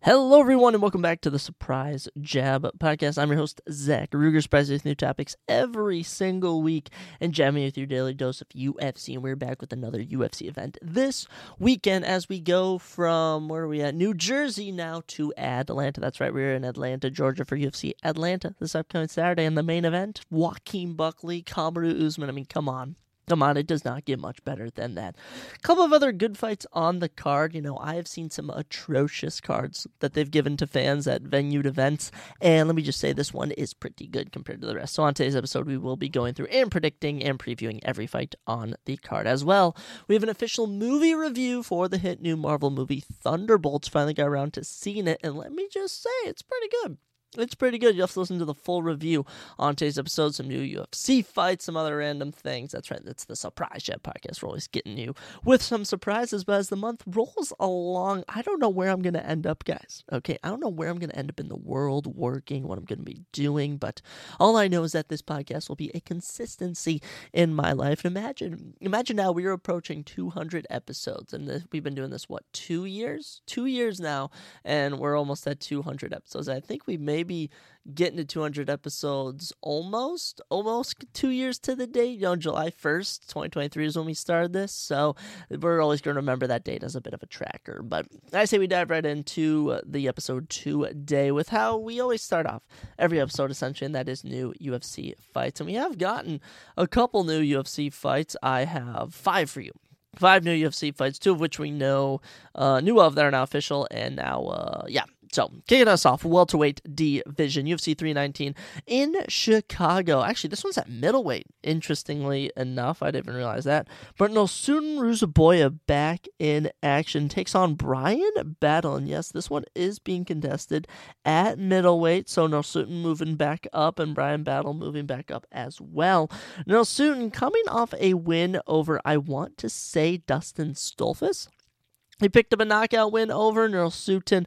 Hello, everyone, and welcome back to the Surprise Jab Podcast. I'm your host, Zach Ruger, surprising with new topics every single week and jamming with your daily dose of UFC. And we're back with another UFC event this weekend as we go from, where are we at? New Jersey now to Atlanta. That's right, we're in Atlanta, Georgia for UFC Atlanta this upcoming Saturday. And the main event, Joaquin Buckley, Kamaru Usman. I mean, come on, it does not get much better than that. A couple of other good fights on the card. I have seen some atrocious cards that they've given to fans at venued events, and let me just say this one is pretty good compared to the rest. So on today's episode, we will be going through and predicting and previewing every fight on the card as well. We have an official movie review for the hit new Marvel movie Thunderbolts. Finally got around to seeing it, and let me just say, it's pretty good. It's pretty good. You'll have to listen to the full review on today's episode. Some new UFC fights, some other random things. That's right. That's the Surprise Jab Podcast. We're always getting you with some surprises. But as the month rolls along, I don't know where I'm going to end up, guys. Okay, I don't know where I'm going to end up in the world working, what I'm going to be doing. But all I know is that this podcast will be a consistency in my life. Imagine now we are approaching 200 episodes. And we've been doing this, 2 years? 2 years now. And we're almost at 200 episodes. I think we maybe getting to 200 episodes almost 2 years to the date. July 1st, 2023 is when we started this, so we're always going to remember that date as a bit of a tracker. But I say we dive right into the episode today with how we always start off every episode, essentially, and that is new UFC fights. And we have gotten a couple new UFC fights. I have 5 for you. 5 new UFC fights, 2 of which we knew of that are now official, and now, So, kicking us off, welterweight division, UFC 319 in Chicago. Actually, this one's at middleweight, interestingly enough. I didn't even realize that. But Nursultan Ruzaboya back in action, takes on Bryan Battle. And yes, this one is being contested at middleweight. So, Nursultan moving back up and Bryan Battle moving back up as well. Nursultan coming off a win over, I want to say, Dustin Stolfus. He picked up a knockout win over Nursultan,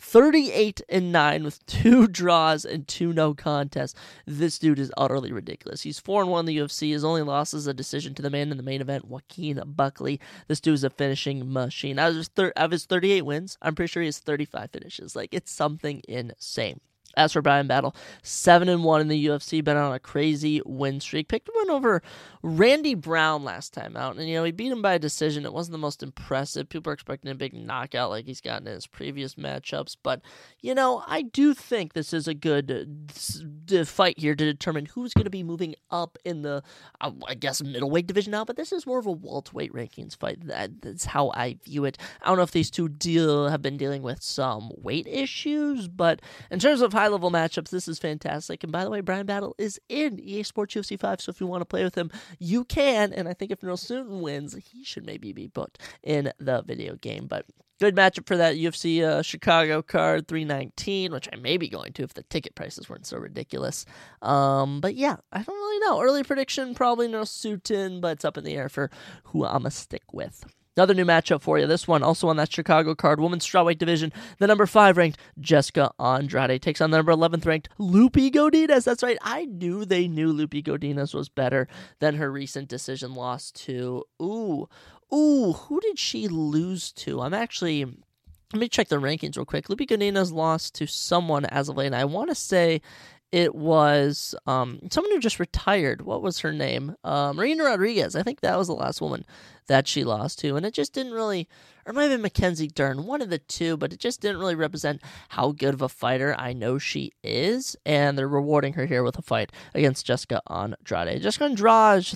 38-9 with 2 draws and 2 no contests. This dude is utterly ridiculous. He's 4-1 in the UFC. His only loss is a decision to the man in the main event, Joaquin Buckley. This dude is a finishing machine. Out of his 38 wins, I'm pretty sure he has 35 finishes. It's something insane. As for Bryan Battle, 7-1 in the UFC, been on a crazy win streak. Picked one over Randy Brown last time out, and he beat him by a decision. It wasn't the most impressive. People are expecting a big knockout like he's gotten in his previous matchups, but I do think this is a good fight here to determine who's going to be moving up in the, middleweight division now. But this is more of a welterweight rankings fight. That's how I view it. I don't know if these two have been dealing with some weight issues, but in terms of high-level matchups, this is fantastic. And by the way, Bryan Battle is in EA Sports UFC 5, so if you want to play with him, you can. And I think if Nursultan wins, he should maybe be put in the video game. But good matchup for that UFC Chicago card, 319, which I may be going to if the ticket prices weren't so ridiculous. But yeah, I don't really know. Early prediction, probably Nursultan, but it's up in the air for who I'm going to stick with. Another new matchup for you. This one also on that Chicago card. Women's strawweight division. The number 5 ranked Jessica Andrade takes on the number 11th ranked Lupi Godinez. That's right. I knew they knew Lupi Godinez was better than her recent decision loss to. Who did she lose to? Let me check the rankings real quick. Lupi Godinez lost to someone as of late, and I want to say it was someone who just retired. What was her name? Marina Rodriguez. I think that was the last woman that she lost to, and it just didn't really, or it might have been Mackenzie Dern, one of the two, but it just didn't really represent how good of a fighter I know she is, and they're rewarding her here with a fight against Jessica Andrade. Jessica Andrade,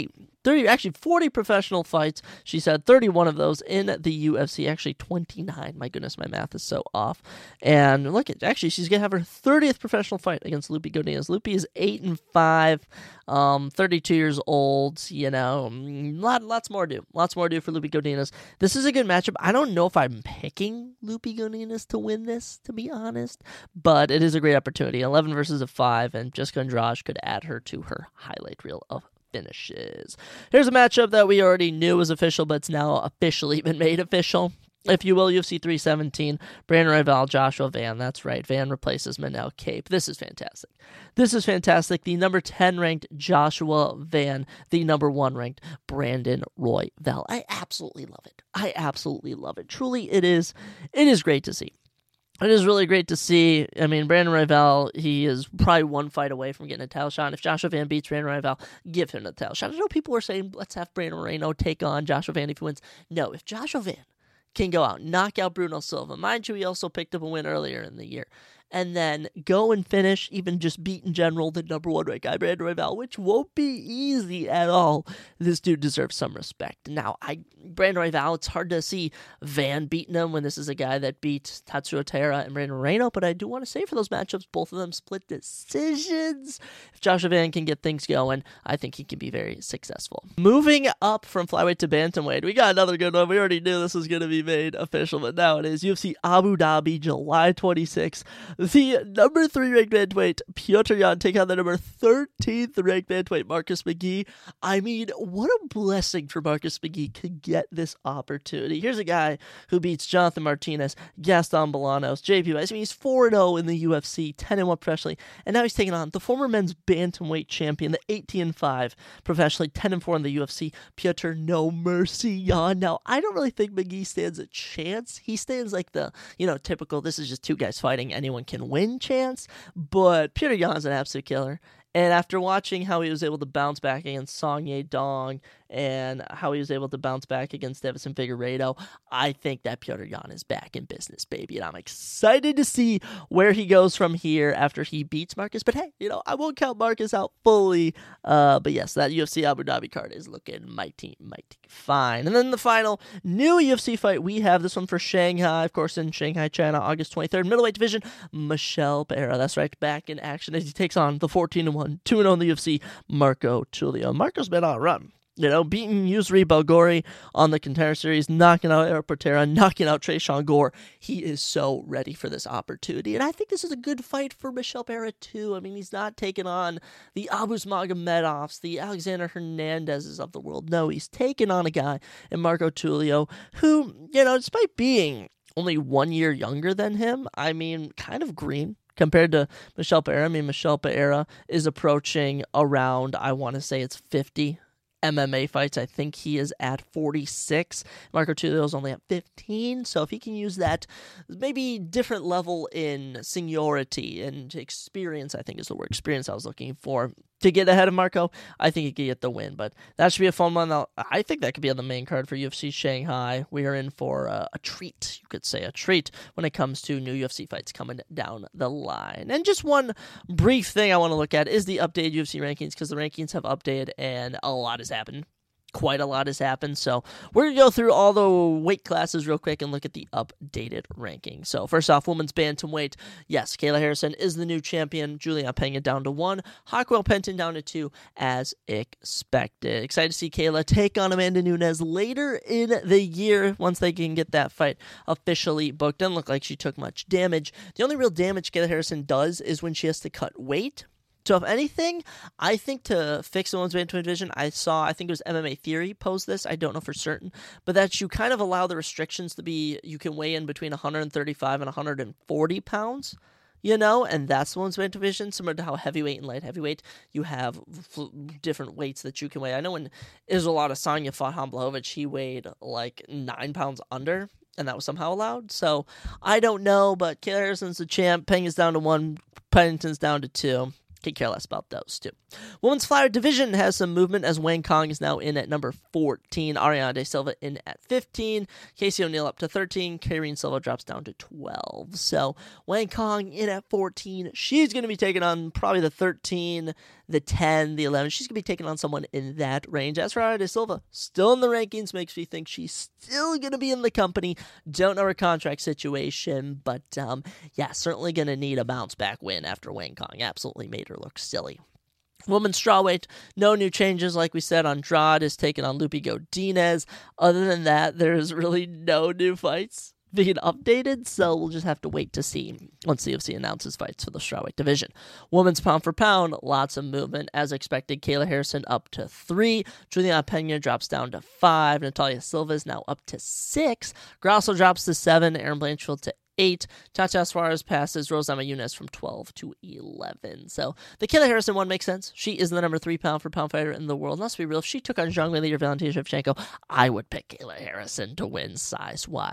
40 professional fights. She's had 31 of those in the UFC, actually 29. My goodness, my math is so off. And she's going to have her 30th professional fight against Lupi Godinez. Lupi is 8-5, 32 years old, lots more to do. Lots more to do for Lupi Godinez. This is a good matchup. I don't know if I'm picking Lupi Godinez to win this, to be honest, but it is a great opportunity. 11 versus a 5, and Jessica Andrade could add her to her highlight reel of finishes. Here's a matchup that we already knew was official, but it's now officially been made official. if you will, UFC 317, Brandon Royval, Joshua Van. That's right, Van replaces Manel Kape. This is fantastic. This is fantastic. The number 10 ranked Joshua Van, the number 1 ranked Brandon Royval. I absolutely love it. I absolutely love it. Truly, it is great to see. It is really great to see. I mean, Brandon Royval, he is probably one fight away from getting a title shot. And if Joshua Van beats Brandon Royval, give him the title shot. I know people were saying, let's have Brandon Moreno take on Joshua Van if he wins. No, if Joshua Van can go out, knock out Bruno Silva. Mind you, he also picked up a win earlier in the year. And then go and finish, even just beat in general, the number one ranked guy, Brandon Royval, which won't be easy at all. This dude deserves some respect. Now, Brandon Royval, it's hard to see Van beating him when this is a guy that beat Tatsuo Taira and Brandon Moreno, but I do want to say for those matchups, both of them split decisions. If Joshua Van can get things going, I think he can be very successful. Moving up from flyweight to bantamweight, we got another good one. We already knew this was going to be made official, but now it is UFC Abu Dhabi, July 26th. The number 3 ranked bantamweight, Petr Yan, take on the number 13th ranked bantamweight, Marcus McGhee. I mean, what a blessing for Marcus McGhee to get this opportunity. Here's a guy who beats Jonathan Martinez, Gaston Bolanos, JP Weiss. I mean, he's 4-0 in the UFC, 10-1 professionally, and now he's taking on the former men's bantamweight champion, the 18-5 professionally, 10-4 in the UFC, Petr No Mercy Yan. Now, I don't really think McGhee stands a chance. He stands like the, typical, this is just two guys fighting, anyone can win chance, but Petr Yan's an absolute killer. And after watching how he was able to bounce back against Song Yadong and how he was able to bounce back against Davison Figueiredo, I think that Petr Yan is back in business, baby. And I'm excited to see where he goes from here after he beats Marcus. But hey, I won't count Marcus out fully. But yes, that UFC Abu Dhabi card is looking mighty fine. And then the final new UFC fight, we have this one for Shanghai, of course, in Shanghai, China, August 23rd, middle-weight division, Michel Pereira. That's right, back in action as he takes on the 14-1, 2-0 in the UFC, Marco Tulio. Marco's been on a run. Beating Yusri Belgori on the Contender Series, knocking out Eric Portera, knocking out Tresean Gore. He is so ready for this opportunity. And I think this is a good fight for Michel Pereira, too. I mean, he's not taking on the Abus Magomedovs, the Alexander Hernandezes of the world. No, he's taking on a guy in Marco Tulio who, despite being only 1 year younger than him, I mean, kind of green compared to Michel Pereira. I mean, Michel Pereira is approaching around, I want to say it's 50 MMA fights. I think he is at 46. Marco Tulio is only at 15. So if he can use that maybe different level in seniority and experience, I think is the word experience I was looking for, to get ahead of Marco, I think he could get the win. But that should be a fun one. I think that could be on the main card for UFC Shanghai. We are in for a treat, you could say, a treat when it comes to new UFC fights coming down the line. And just one brief thing I want to look at is the updated UFC rankings, because the rankings have updated and a lot has happened. Quite a lot has happened, so we're going to go through all the weight classes real quick and look at the updated ranking. So first off, women's bantamweight, yes, Kayla Harrison is the new champion, Juliana Pena down to 1, Hawkwell Penton down to 2, as expected. Excited to see Kayla take on Amanda Nunes later in the year once they can get that fight officially booked. Doesn't look like she took much damage. The only real damage Kayla Harrison does is when she has to cut weight. So if anything, I think to fix the women's bantamweight division, I think it was MMA Theory posed this, I don't know for certain, but that you kind of allow the restrictions to be, you can weigh in between 135 and 140 pounds, and that's the women's bantamweight division, similar to how heavyweight and light heavyweight, you have different weights that you can weigh. I know when Isla Adesanya fought Han Blachowicz, he weighed like 9 pounds under, and that was somehow allowed. So I don't know, but Kayla Harrison's the champ, Penga's down to 1, Pennington's down to 2. Could care less about those two. Women's flyweight division has some movement as Wang Kong is now in at number 14. Ariana De Silva in at 15. Casey O'Neill up to 13. Karine Silva drops down to 12. So Wang Kong in at 14. She's going to be taking on probably the 13, the 10, the 11. She's going to be taking on someone in that range. As for Ariana De Silva, still in the rankings, makes me think she's still going to be in the company. Don't know her contract situation, but certainly going to need a bounce back win after Wang Kong absolutely made her look silly. Women's strawweight, no new changes. Like we said, Andrade is taking on Lupi Godinez. Other than that, there's really no new fights being updated, so we'll just have to wait to see once the UFC announces fights for the strawweight division. Women's pound for pound, lots of movement. As expected, Kayla Harrison up to 3. Juliana Pena drops down to 5. Natalia Silva is now up to 6. Grasso drops to 7. Erin Blanchfield to 8. Tatiana Suarez passes Rosama Yunus from 12 to 11. So the Kayla Harrison one makes sense. She is the number 3 pound for pound fighter in the world. Let's be real. If she took on Zhang Weili or Valentina Shevchenko, I would pick Kayla Harrison to win size-wise.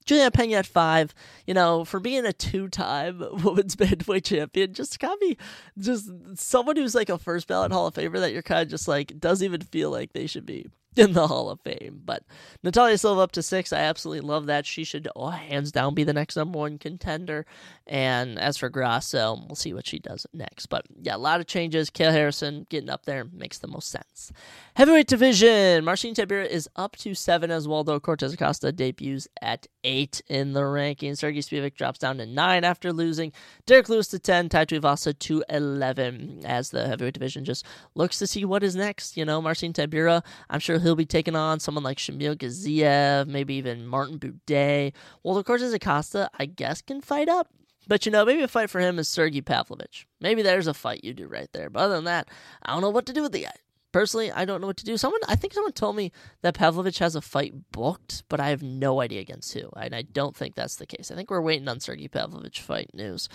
Juliana Pena at 5, for being a 2-time women's bantamweight champion, just got me, just someone who's like a first ballot Hall of Famer that you're kind of just like, doesn't even feel like they should be in the Hall of Fame. But Natalia Silva up to 6, I absolutely love that. She should, hands down, be the next number 1 contender. And as for Grasso, we'll see what she does next. But yeah, a lot of changes. Kayla Harrison getting up there makes the most sense. Heavyweight division, Marcin Tybura is up to 7 as Waldo Cortez Acosta debuts at 8 in the rankings. Sergey Spivak drops down to 9 after losing. Derek Lewis to 10, Tai Tuivasa to 11 as the heavyweight division just looks to see what is next. Marcin Tybura, I'm sure he'll be taking on someone like Shamil Gaziev, maybe even Martin Buday. Waldo Cortez Acosta, I guess, can fight up. But, maybe a fight for him is Sergey Pavlovich. Maybe there's a fight you do right there. But other than that, I don't know what to do with the guy. Personally, I don't know what to do. I think someone told me that Pavlovich has a fight booked, but I have no idea against who. And I don't think that's the case. I think we're waiting on Sergey Pavlovich fight news.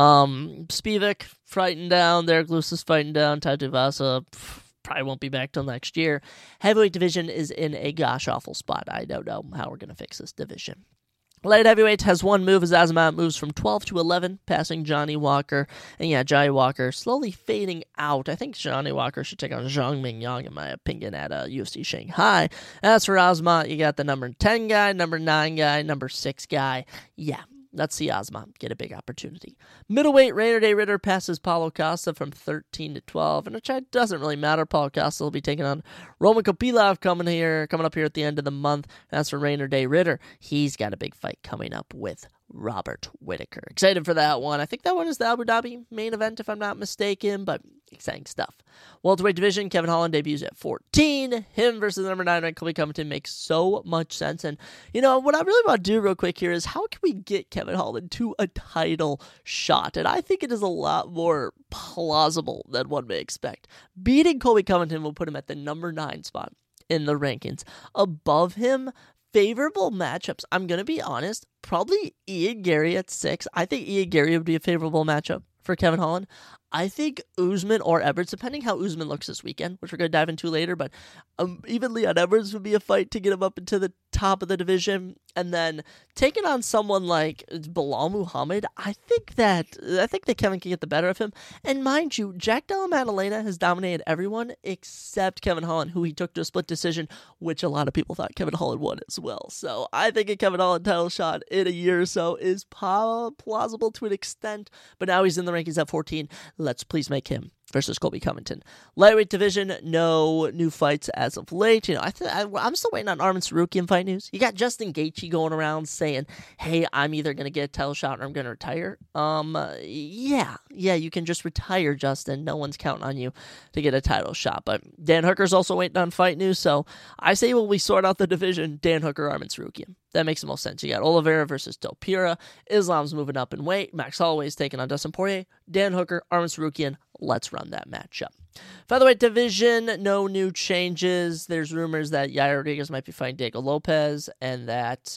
Spivak fighting down. Derek Lewis is fighting down. Tai Tuivasa probably won't be back till next year. Heavyweight division is in a gosh awful spot. I don't know how we're going to fix this division. Light heavyweight has one move as Azamat moves from 12 to 11, passing Johnny Walker. And yeah, Johnny Walker slowly fading out. I think Johnny Walker should take on Zhang Mingyang, in my opinion, at UFC Shanghai. As for Azamat, you got the number 10 guy, number 9 guy, number 6 guy. Yeah. Let's see Azamat get a big opportunity. Middleweight, Rainer Day Ritter passes Paulo Costa from 13 to 12, and which doesn't really matter. Paulo Costa will be taking on Roman Kopylov coming up here at the end of the month. As for Rainer Day Ritter, he's got a big fight coming up with Robert Whittaker. Excited for that one. I think that one is the Abu Dhabi main event, if I'm not mistaken, but exciting stuff. Welterweight division, Kevin Holland debuts at 14. Him versus the number 9 ranked Colby Covington makes so much sense. And, what I really want to do real quick here is how can we get Kevin Holland to a title shot? And I think it is a lot more plausible than one may expect. Beating Colby Covington will put him at the number 9 spot in the rankings. Above him, favorable matchups, I'm going to be honest, probably Ian Gary at 6. I think Ian Gary would be a favorable matchup for Kevin Holland. I think Usman or Edwards, depending how Usman looks this weekend, which we're going to dive into later, but even Leon Edwards would be a fight to get him up into the top of the division. And then taking on someone like Bilal Muhammad, I think that Kevin can get the better of him. And mind you, Jack Della Maddalena has dominated everyone except Kevin Holland, who he took to a split decision, which a lot of people thought Kevin Holland won as well. So I think a Kevin Holland title shot in a year or so is plausible to an extent, but now he's in the rankings at 14. Let's please make him versus Colby Covington. Lightweight division, no new fights as of late. I'm still waiting on Arman Tsarukyan fight news. You got Justin Gaethje going around saying, hey, I'm either going to get a title shot or I'm going to retire. Yeah, you can just retire, Justin. No one's counting on you to get a title shot. But Dan Hooker's also waiting on fight news. So I say when we sort out the division, Dan Hooker, Arman Tsarukyan. That makes the most sense. You got Oliveira versus Topira. Islam's moving up in weight. Max Holloway's taking on Dustin Poirier. Dan Hooker, Arman Tsarukyan. Let's run that matchup. Featherweight division, no new changes. There's rumors that Yair Rodriguez might be fighting Diego Lopez, and that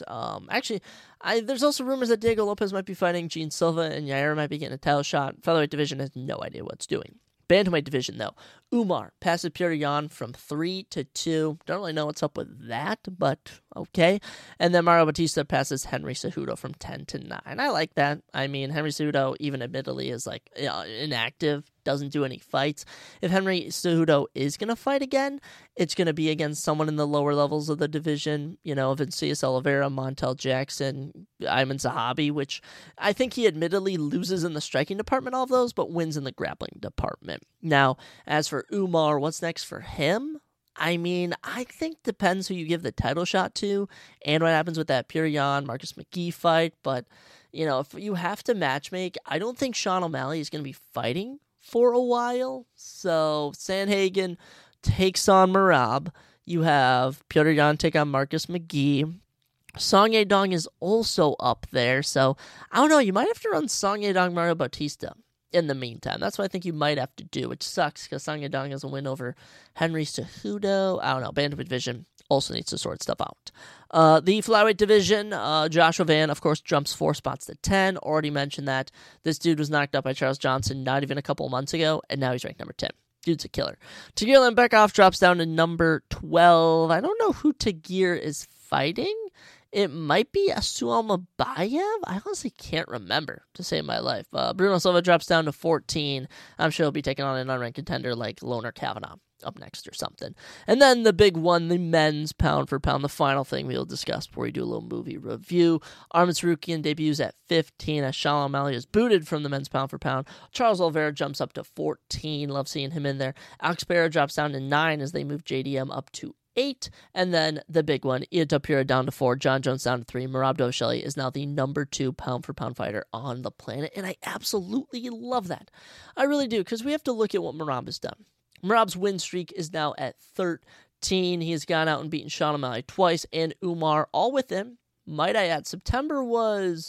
there's also rumors that Diego Lopez might be fighting Gene Silva, and Yair might be getting a title shot. Featherweight division has no idea what it's doing. Bantamweight division, though. Umar passes Petr Yan from 3 to 2. Don't really know what's up with that, but okay. And then Mario Batista passes Henry Cejudo from 10 to 9. I like that. I mean, Henry Cejudo, even admittedly, is inactive, doesn't do any fights. If Henry Cejudo is going to fight again, it's going to be against someone in the lower levels of the division. Vinicius Oliveira, Montel Jackson, Ayman Zahabi, which I think he admittedly loses in the striking department, all of those, but wins in the grappling department. Now, as for Umar, what's next for him? I mean, I think depends who you give the title shot to and what happens with that Petr Yan, Marcus McGee fight. But, if you have to matchmake, I don't think Sean O'Malley is going to be fighting for a while. So Sandhagen takes on Merab. You have Petr Yan take on Marcus McGee. Song Yadong is also up there. So, I don't know, you might have to run Song Yadong, Mario Bautista in the meantime. That's what I think you might have to do, which sucks because Song Yadong has a win over Henry Cejudo. I don't know. Bantamweight division also needs to sort stuff out. The flyweight division, Joshua Van, of course, jumps 4 spots to 10. Already mentioned that this dude was knocked out by Charles Johnson not even a couple months ago, and now he's ranked number 10. Dude's a killer. Tagir Lembekoff drops down to number 12. I don't know who Tagir is fighting It might be Asuama Bayev. I honestly can't remember to save my life. Bruno Silva drops down to 14. I'm sure he'll be taking on an unranked contender like Loner Kavanaugh up next or something. And then the big one, the men's pound for pound, the final thing we'll discuss before we do a little movie review. Arman Tsarukyan debuts at 15 as Sean O'Malley is booted from the men's pound for pound. Charles Oliveira jumps up to 14. Love seeing him in there. Alex Pereira drops down to 9 as they move JDM up to 8. And then the big one, Ian Tapira down to 4, John Jones down to 3. Merab Dvalishvili is now the number 2 pound for pound fighter on the planet. And I absolutely love that. I really do, because we have to look at what Merab has done. Merab's win streak is now at 13. He has gone out and beaten Sean O'Malley twice and Umar all with him. Might I add, September was,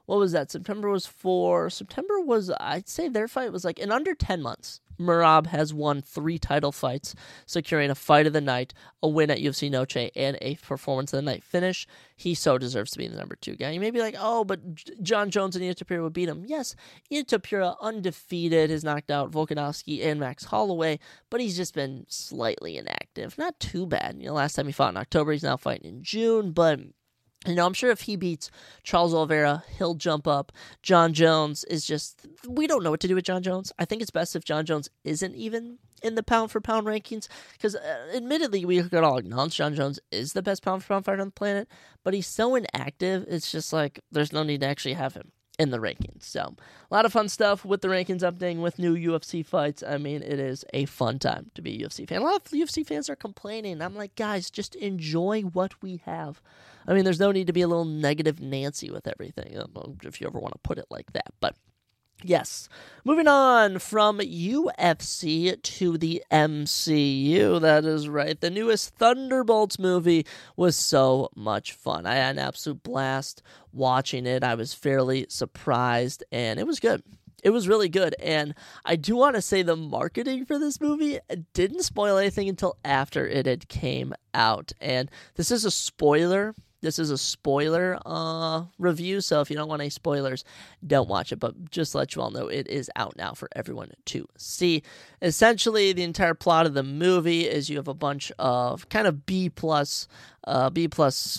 I'd say their fight was like in under 10 months. Merab has won 3 title fights, securing a fight of the night, a win at UFC Noche, and a performance of the night finish. He so deserves to be the number 2 guy. You may be like, oh, but John Jones and Ian Tapira would beat him. Yes, Ian Tapira, undefeated, has knocked out Volkanovski and Max Holloway, but he's just been slightly inactive. Not too bad. Last time he fought in October, he's now fighting in June, but I'm sure if he beats Charles Oliveira, he'll jump up. John Jones is just, we don't know what to do with John Jones. I think it's best if John Jones isn't even in the pound-for-pound rankings, because admittedly, we could all acknowledge John Jones is the best pound-for-pound fighter on the planet, but he's so inactive, it's just like, there's no need to actually have him in the rankings. So, a lot of fun stuff with the rankings updating with new UFC fights. I mean, it is a fun time to be a UFC fan. A lot of UFC fans are complaining. I'm like, guys, just enjoy what we have. I mean, there's no need to be a little negative Nancy with everything, if you ever want to put it like that. But yes, moving on from UFC to the MCU. That is right. The newest Thunderbolts movie was so much fun. I had an absolute blast watching it. I was fairly surprised, and it was good. It was really good, and I do want to say the marketing for this movie didn't spoil anything until after it had came out, and this is a spoiler. This is a spoiler review, so if you don't want any spoilers, don't watch it. But just to let you all know, it is out now for everyone to see. Essentially, the entire plot of the movie is you have a bunch of kind of B plus, what do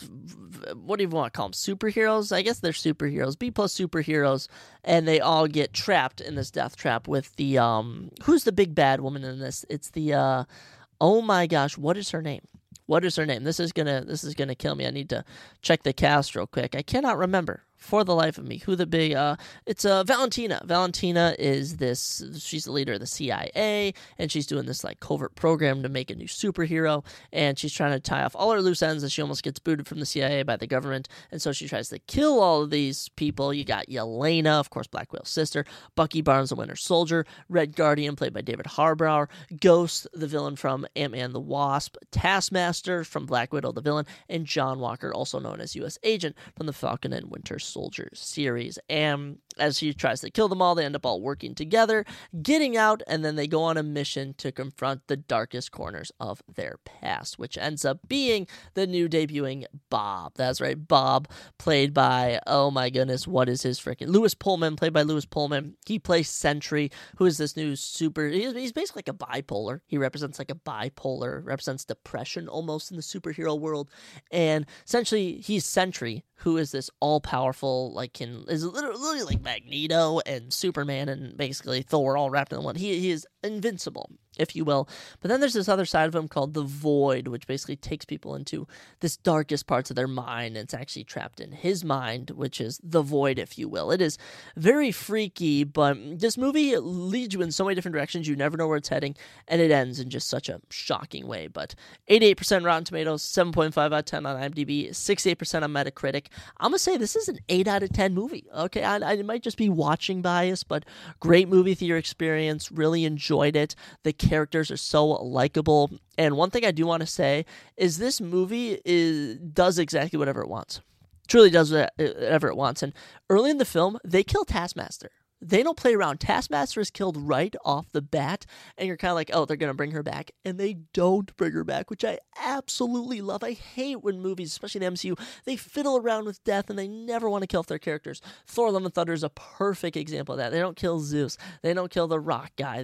you want to call them? Superheroes? I guess they're superheroes. B plus superheroes, and they all get trapped in this death trap with the, who's the big bad woman in this? It's the, oh my gosh, what is her name? What is her name? This is gonna kill me. I need to check the cast real quick. I cannot remember for the life of me who the big it's Valentina. Valentina is this, she's the leader of the CIA, and she's doing this like covert program to make a new superhero, and she's trying to tie off all her loose ends, and she almost gets booted from the CIA by the government, and so she tries to kill all of these people. You got Yelena, of course, Black Widow's sister, Bucky Barnes, the Winter Soldier, Red Guardian, played by David Harbour, Ghost, the villain from Ant-Man the Wasp, Taskmaster from Black Widow, the villain, and John Walker, also known as U.S. Agent from the Falcon and Winter Soldier series. And as he tries to kill them all, they end up all working together, getting out, and then they go on a mission to confront the darkest corners of their past, which ends up being the new debuting Bob. That's right, Bob, played by, oh my goodness, what is his freaking, Lewis Pullman, played by Lewis Pullman. He plays Sentry, who is this new he's basically like a bipolar. He represents like a bipolar, represents depression almost in the superhero world, and essentially he's Sentry, who is this all-powerful, is literally like Magneto and Superman and basically Thor all wrapped in one. He is invincible, if you will. But then there's this other side of him called the Void, which basically takes people into this darkest parts of their mind, and it's actually trapped in his mind, which is the Void, if you will. It is very freaky, but this movie leads you in so many different directions, you never know where it's heading, and it ends in just such a shocking way. But 88% Rotten Tomatoes, 7.5 out of 10 on IMDb, 68% on Metacritic. I'm going to say this is an 8 out of 10 movie. Okay, I might just be watching bias, but great movie theater experience, really enjoyed it. The characters are so likable, and one thing I do want to say is this movie does exactly whatever it wants. Truly does whatever it wants, and early in the film, they kill Taskmaster. They don't play around. Taskmaster is killed right off the bat, and you're kind of like, oh, they're going to bring her back, and they don't bring her back, which I absolutely love. I hate when movies, especially the MCU, they fiddle around with death, and they never want to kill off their characters. Thor Love and Thunder is a perfect example of that. They don't kill Zeus. They don't kill the rock guy.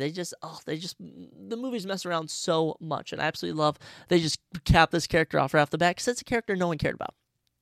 The movies mess around so much, and I absolutely love they just cap this character off right off the bat, because it's a character no one cared about.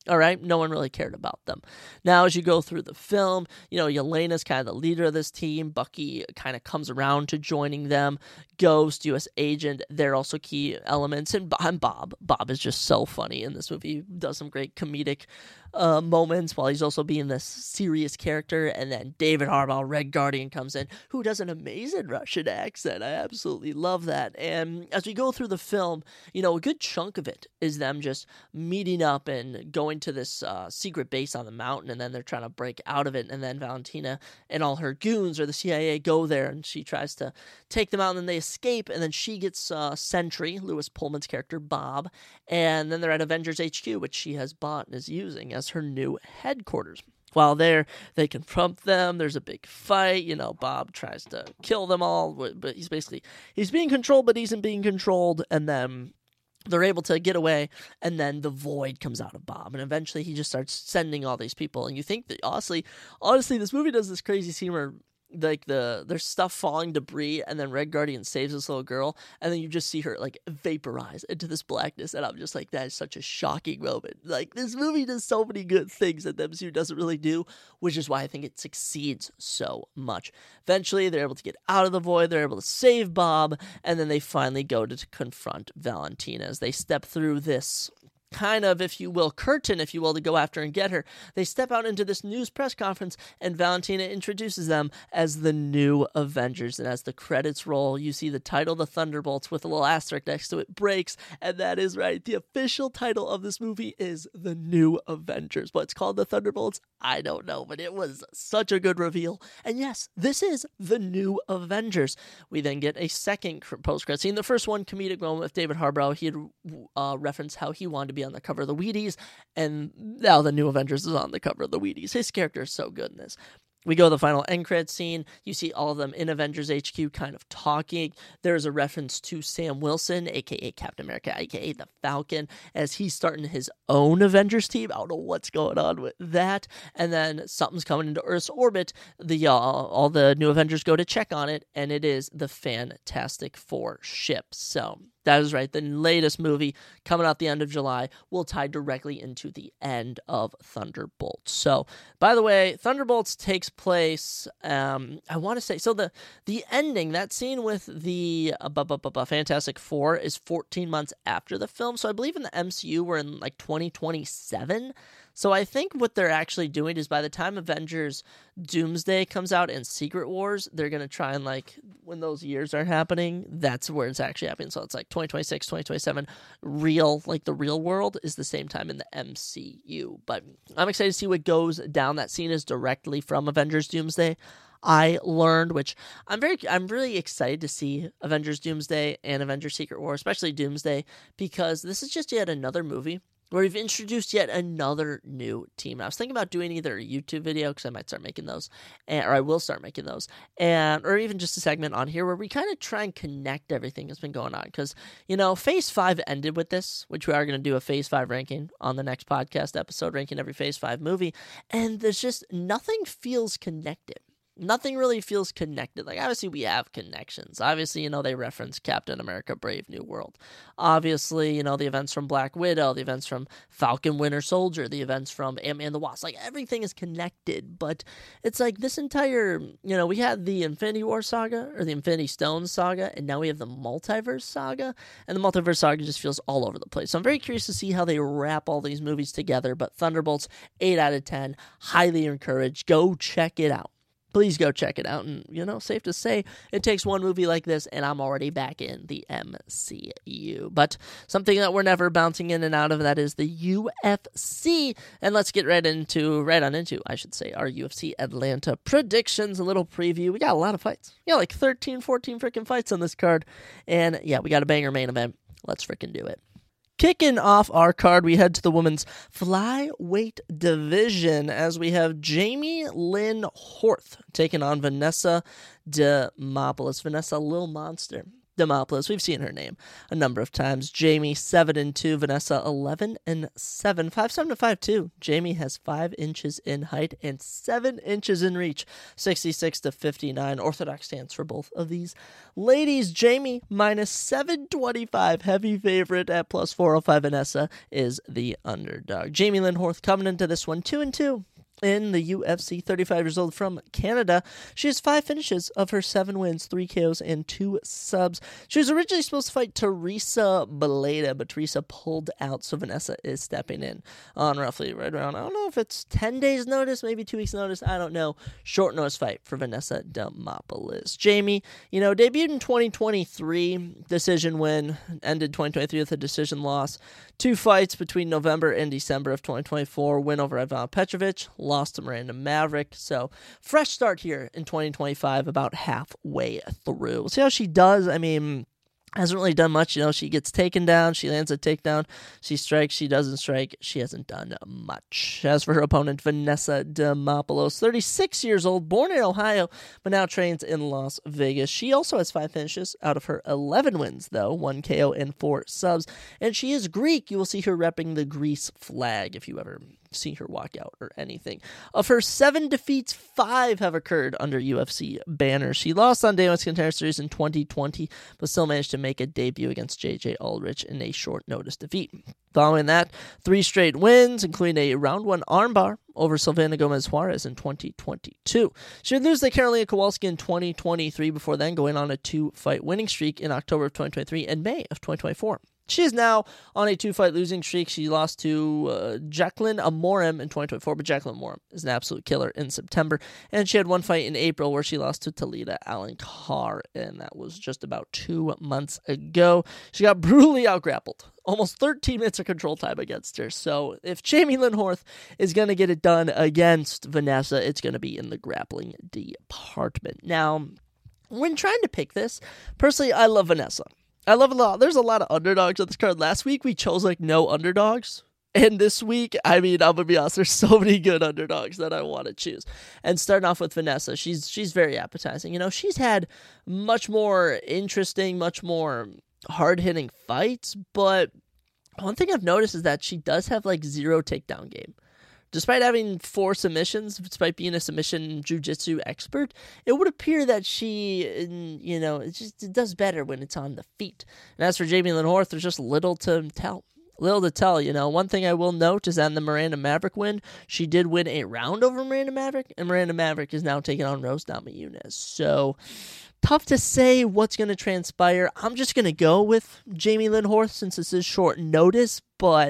All right, no one really cared about them. Now, as you go through the film, Yelena's kind of the leader of this team. Bucky kind of comes around to joining them. Ghost, U.S. Agent, they're also key elements. And Bob. Bob is just so funny in this movie. He does some great comedic moments while he's also being this serious character. And then David Harbour, Red Guardian, comes in, who does an amazing Russian accent. I absolutely love that. And as we go through the film, a good chunk of it is them just meeting up and going to this secret base on the mountain, and then they're trying to break out of it. And then Valentina and all her goons or the CIA go there, and she tries to take them out, and then they escape. And then she gets Sentry, Lewis Pullman's character, Bob, and then they're at Avengers HQ, which she has bought and is using as her new headquarters. While there, they confront them. There's a big fight. Bob tries to kill them all, but he's being controlled, but he isn't being controlled. And then they're able to get away, and then the void comes out of Bob, and eventually he just starts sending all these people. And you think that honestly, this movie does this crazy scene where there's stuff falling, debris, and then Red Guardian saves this little girl, and then you just see her vaporize into this blackness, and I'm just like, that is such a shocking moment. This movie does so many good things that the MCU doesn't really do, which is why I think it succeeds so much. Eventually, they're able to get out of the void, they're able to save Bob, and then they finally go to confront Valentina as they step through this kind of, if you will, curtain, if you will, to go after and get her. They step out into this news press conference, and Valentina introduces them as the new Avengers. And as the credits roll, you see the title, The Thunderbolts, with a little asterisk next to it, breaks, and that is right. The official title of this movie is The New Avengers. What's called The Thunderbolts, I don't know, but it was such a good reveal. And yes, this is The New Avengers. We then get a second post-credit scene. The first one, comedic moment with David Harbour. He had referenced how he wanted to be on the cover of the Wheaties, and now the New Avengers is on the cover of the Wheaties. His character is so good in this. We go to the final end credit scene. You see all of them in Avengers HQ kind of talking. There's a reference to Sam Wilson, a.k.a. Captain America, a.k.a. the Falcon, as he's starting his own Avengers team. I don't know what's going on with that. And then something's coming into Earth's orbit. All the New Avengers go to check on it, and it is the Fantastic Four ship. So that is right. The latest movie coming out the end of July will tie directly into the end of Thunderbolts. So, by the way, Thunderbolts takes place, I want to say, so the ending, that scene with the Fantastic Four is 14 months after the film. So I believe in the MCU we're in 2027. So I think what they're actually doing is by the time Avengers Doomsday comes out and Secret Wars, they're going to try and when those years are happening, that's where it's actually happening. So it's 2026, 2027, the real world is the same time in the MCU. But I'm excited to see what goes down. That scene is directly from Avengers Doomsday. I learned, which I'm really excited to see Avengers Doomsday and Avengers Secret War, especially Doomsday, because this is just yet another movie where we've introduced yet another new team. I was thinking about doing either a YouTube video, because I might start making those, or I will start making those, or even just a segment on here where we kind of try and connect everything that's been going on. Because, Phase 5 ended with this, which we are going to do a Phase 5 ranking on the next podcast episode, ranking every Phase 5 movie, and there's just nothing feels connected. Nothing really feels connected. Obviously, we have connections. Obviously, they reference Captain America Brave New World. Obviously, the events from Black Widow, the events from Falcon Winter Soldier, the events from Ant-Man the Wasp. Everything is connected, but it's this entire, we had the Infinity War saga, or the Infinity Stones saga, and now we have the Multiverse saga, and the Multiverse saga just feels all over the place. So I'm very curious to see how they wrap all these movies together, but Thunderbolts, 8 out of 10, highly encouraged. Go check it out. Please go check it out. And, safe to say, it takes one movie like this, and I'm already back in the MCU. But something that we're never bouncing in and out of, that is the UFC. And let's get right on into, our UFC Atlanta predictions, a little preview. We got a lot of fights. 13, 14 freaking fights on this card. And, we got a banger main event. Let's freaking do it. Kicking off our card, we head to the women's flyweight division as we have Jamie Lynn Horth taking on Vanessa Demopoulos. Vanessa, Lil Monster, Demopoulos. We've seen her name a number of times. Jamie 7-2, Vanessa 11-7, 5'7" to 5'2". Jamie has 5 inches in height and 7 inches in reach, 66 to 59. Orthodox stance for both of these ladies. Jamie minus 725, heavy favorite at plus 405. Vanessa is the underdog. Jamie Lynn Horth coming into this one 2-2. In the UFC, 35 years old from Canada. She has 5 finishes of her 7 wins, 3 KOs, and 2 subs. She was originally supposed to fight Teresa Beleda, but Teresa pulled out, so Vanessa is stepping in on roughly right around, I don't know if it's 10 days notice, maybe 2 weeks notice, I don't know. Short notice fight for Vanessa Demopoulos. Jamie, debuted in 2023, decision win, ended 2023 with a decision loss. 2 fights between November and December of 2024, win over Ivana Petrovic, lost to Miranda Maverick. So fresh start here in 2025, about halfway through. We'll see how she does. Hasn't really done much. She gets taken down, she lands a takedown, she strikes, she doesn't strike. She hasn't done much. As for her opponent, Vanessa Demopoulos, 36 years old, born in Ohio, but now trains in Las Vegas. She also has 5 finishes out of her 11 wins, though, 1 KO and 4 subs. And she is Greek. You will see her repping the Greece flag if you ever see her walk out or anything. Of her 7 defeats, 5 have occurred under UFC banners. She lost on Day 1's Contender Series in 2020, but still managed to make a debut against J.J. Aldrich in a short notice defeat. Following that, 3 straight wins, including a round 1 armbar over Silvana Gomez Juarez in 2022. She would lose to Karolina Kowalski in 2023, before then going on a 2-fight winning streak in October of 2023 and May of 2024. She is now on a 2-fight losing streak. She lost to Jacqueline Amorim in 2024, but Jacqueline Amorim is an absolute killer in September. And she had 1 fight in April where she lost to Talita Alencar, and that was just about 2 months ago. She got brutally outgrappled. Almost 13 minutes of control time against her. So if Jamie Lynn Horth is going to get it done against Vanessa, it's going to be in the grappling department. Now, when trying to pick this, personally, I love Vanessa. I love a lot. There's a lot of underdogs on this card. Last week, we chose no underdogs. And this week, I'm going to be honest, there's so many good underdogs that I want to choose. And starting off with Vanessa, she's very appetizing. She's had much more interesting, much more hard-hitting fights. But one thing I've noticed is that she does have 0 takedown game. Despite having 4 submissions, despite being a submission jiu-jitsu expert, it would appear that she, it does better when it's on the feet. And as for Jamie Lynn Horth, there's just little to tell. One thing I will note is that in the Miranda Maverick win, she did win a round over Miranda Maverick, and Miranda Maverick is now taking on Rose Namajunas. So, tough to say what's going to transpire. I'm just going to go with Jamie Lynn Horth since this is short notice, but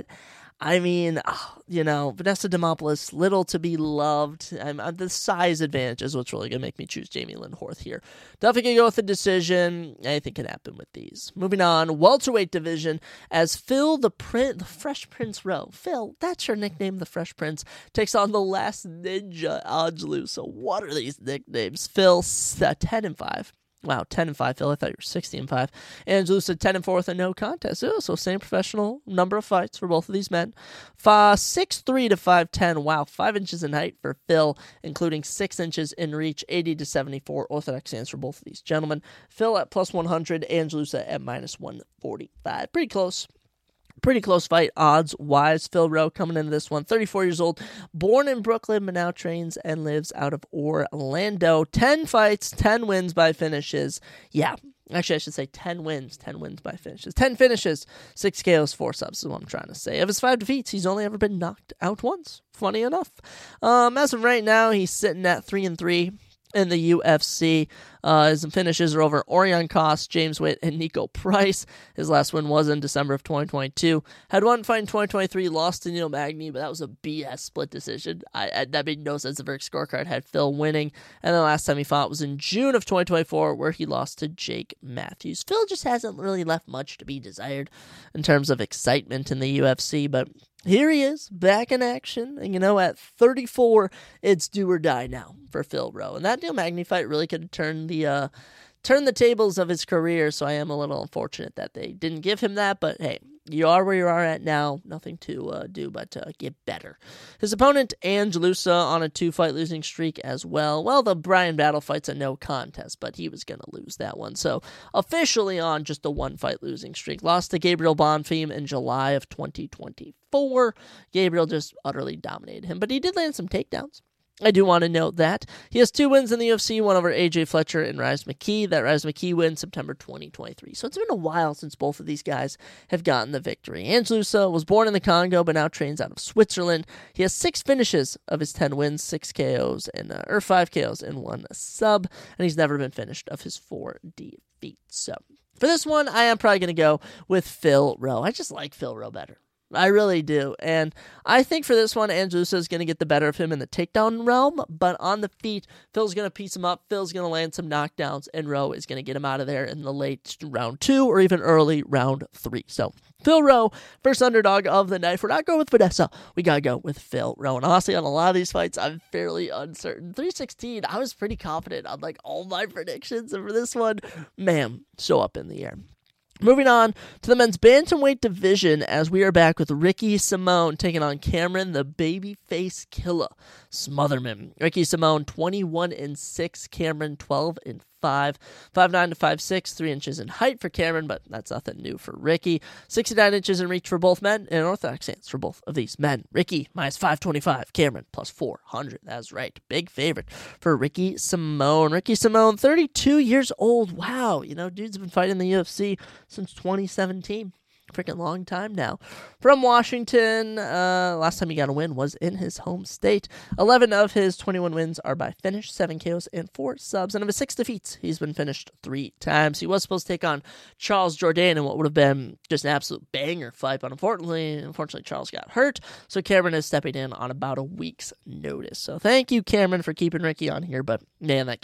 Vanessa Demopoulos, little to be loved. The size advantage is what's really going to make me choose Jamie Lynn Horth here. Definitely going to go with the decision. Anything can happen with these. Moving on, welterweight division, as Phil the Fresh Prince Rowe. Phil, that's your nickname, the Fresh Prince, takes on the Last Ninja, Angelou. So what are these nicknames? Phil, 10-5. Wow, 10-5, Phil. I thought you were 16-5. Angelou said 10-4 with a no contest. So same professional number of fights for both of these men. 6'3" to 5'10". Wow, 5 inches in height for Phil, including 6 inches in reach, 80 to 74. Orthodox stance for both of these gentlemen. Phil at plus 100, Angelou at minus 145. Pretty close fight odds-wise. Phil Rowe coming into this one, 34 years old, born in Brooklyn, but now trains and lives out of Orlando. 10 fights, 10 wins by finishes. Yeah, actually I should say 10 wins by finishes. 10 finishes, 6 KOs, 4 subs is what I'm trying to say. Of his 5 defeats, he's only ever been knocked out once. Funny enough. As of right now, he's sitting at 3-3. In the UFC. His finishes are over Orion Cost, James Witt, and Nico Price. His last win was in December of 2022. Had one fight in 2023, lost to Neil Magny, but that was a BS split decision. That made no sense. The Verdict scorecard had Phil winning. And the last time he fought was in June of 2024, where he lost to Jake Matthews. Phil just hasn't really left much to be desired in terms of excitement in the UFC, but here he is, back in action. And, at 34, it's do or die now for Phil Rowe. And that Neil Magny fight really could have turned the tables of his career, so I am a little unfortunate that they didn't give him that. But, hey, you are where you are at now. Nothing to do but get better. His opponent, Ange Loosa, on a 2-fight losing streak as well. Well, the Brian Battle fight's a no contest, but he was going to lose that one. So officially on just a 1-fight losing streak. Lost to Gabriel Bonfim in July of 2024. Gabriel just utterly dominated him, but he did land some takedowns. I do want to note that he has 2 wins in the UFC, one over AJ Fletcher and Rise McKee. That Rise McKee win September 2023. So it's been a while since both of these guys have gotten the victory. Ange Loosa was born in the Congo, but now trains out of Switzerland. He has 6 finishes of his 10 wins, 6 KOs and 5 KOs and 1 sub, and he's never been finished of his 4 defeats. So for this one, I am probably going to go with Phil Rowe. I just like Phil Rowe better. I really do. And I think for this one, Ange Loosa is going to get the better of him in the takedown realm, but on the feet, Phil's going to piece him up. Phil's going to land some knockdowns, and Rowe is going to get him out of there in the late round 2 or even early round 3. So Phil Rowe, first underdog of the night. We're not going with Vanessa. We got to go with Phil Rowe. And honestly, on a lot of these fights, I'm fairly uncertain. 316, I was pretty confident on all my predictions. And for this one, man, so up in the air. Moving on to the men's bantamweight division, as we are back with Ricky Simón taking on Cameron, the babyface killer, Smotherman. Ricky Simón 21-6, Cameron 12-5, 5'9" to 5'6", 3 inches in height for Cameron, but that's nothing new for Ricky. 69 inches in reach for both men, and an orthodox stance for both of these men. Ricky minus 525, Cameron plus 400. That's right, big favorite for Ricky Simón. Ricky Simón, 32 years old. Wow, dude's been fighting the UFC since 2017. Freaking long time now. From Washington, last time he got a win was in his home state. 11 of his 21 wins are by finish, 7 KOs and 4 subs. And of his 6 defeats, he's been finished 3 times. He was supposed to take on Charles Jourdain in what would have been just an absolute banger fight, but unfortunately Charles got hurt, so Cameron is stepping in on about a week's notice. So thank you, Cameron, for keeping Ricky on here, but man, that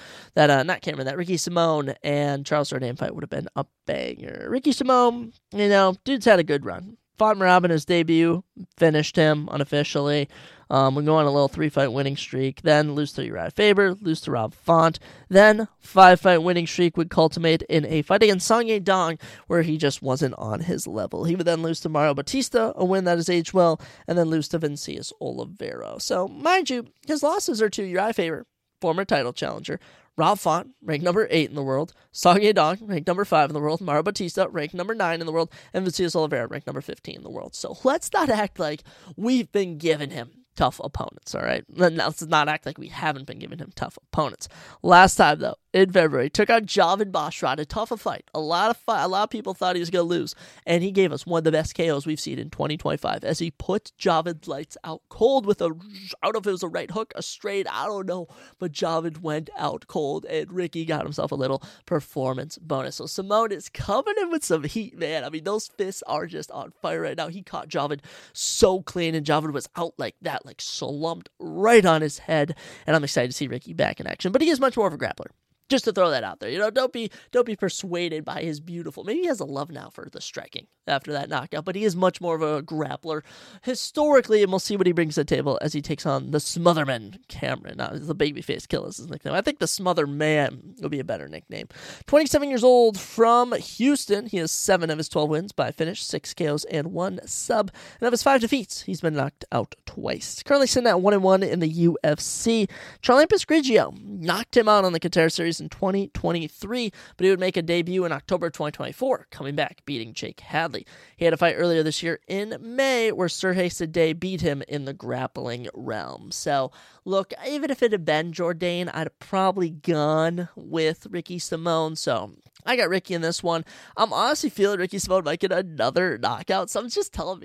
Ricky Simón and Charles Jourdain fight would have been a banger. Ricky Simón, dude's had a good run. Fought Merab in his debut, finished him unofficially. We go on a little 3-fight winning streak, then lose to Uriah Faber, lose to Rob Font, then 5-fight winning streak would culminate in a fight against Song Yadong, where he just wasn't on his level. He would then lose to Mario Batista, a win that has aged well, and then lose to Vinicius Oliveira. So, mind you, his losses are to Uriah Faber, former title challenger, Rob Font, ranked number 8 in the world, Song Yadong, ranked number 5 in the world, Mario Batista, ranked number 9 in the world, and Vinicius Oliveira, ranked number 15 in the world. So let's not act like we've been giving him tough opponents, all right? Let's not act like we haven't been giving him tough opponents. Last time, though, in February, took on Javid Basharat, a tough fight. A lot of people thought he was going to lose, and he gave us one of the best KOs we've seen in 2025 as he put Javid's lights out cold with out of it was a right hook, a straight, I don't know, but Javid went out cold, and Ricky got himself a little performance bonus. So Simón is coming in with some heat, man. I mean, those fists are just on fire right now. He caught Javid so clean, and Javid was out like that, slumped right on his head, and I'm excited to see Ricky back in action. But he is much more of a grappler. Just to throw that out there, don't be persuaded by his beautiful. Maybe he has a love now for the striking after that knockout, but he is much more of a grappler historically, and we'll see what he brings to the table as he takes on the Smotherman Cameron. The babyface killer is his nickname. I think the Smotherman will be a better nickname. 27 years old from Houston. He has 7 of his 12 wins by finish, 6 KOs and 1 sub. And of his 5 defeats, he's been knocked out twice. Currently sitting at 1-1 in the UFC. Charlampus Grigio knocked him out on the Qatar Series in 2023, but he would make a debut in October 2024, coming back, beating Jake Hadley. He had a fight earlier this year in May where Sergey Sadeh beat him in the grappling realm. So, look, even if it had been Jourdain, I'd have probably gone with Ricky Simón. So, I got Ricky in this one. I'm honestly feeling Ricky Simón might get another knockout. Something's just telling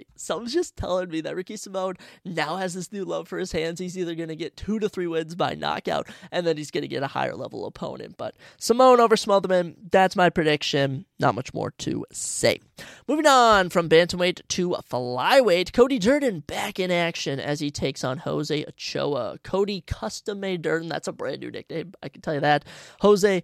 me that Ricky Simón now has this new love for his hands. He's either going to get 2 to 3 wins by knockout, and then he's going to get a higher level opponent. But Simón over Smotherman, that's my prediction. Not much more to say. Moving on from bantamweight to flyweight, Cody Durden back in action as he takes on Jose Ochoa. Cody Custom Made Durden, that's a brand new nickname, I can tell you that. Jose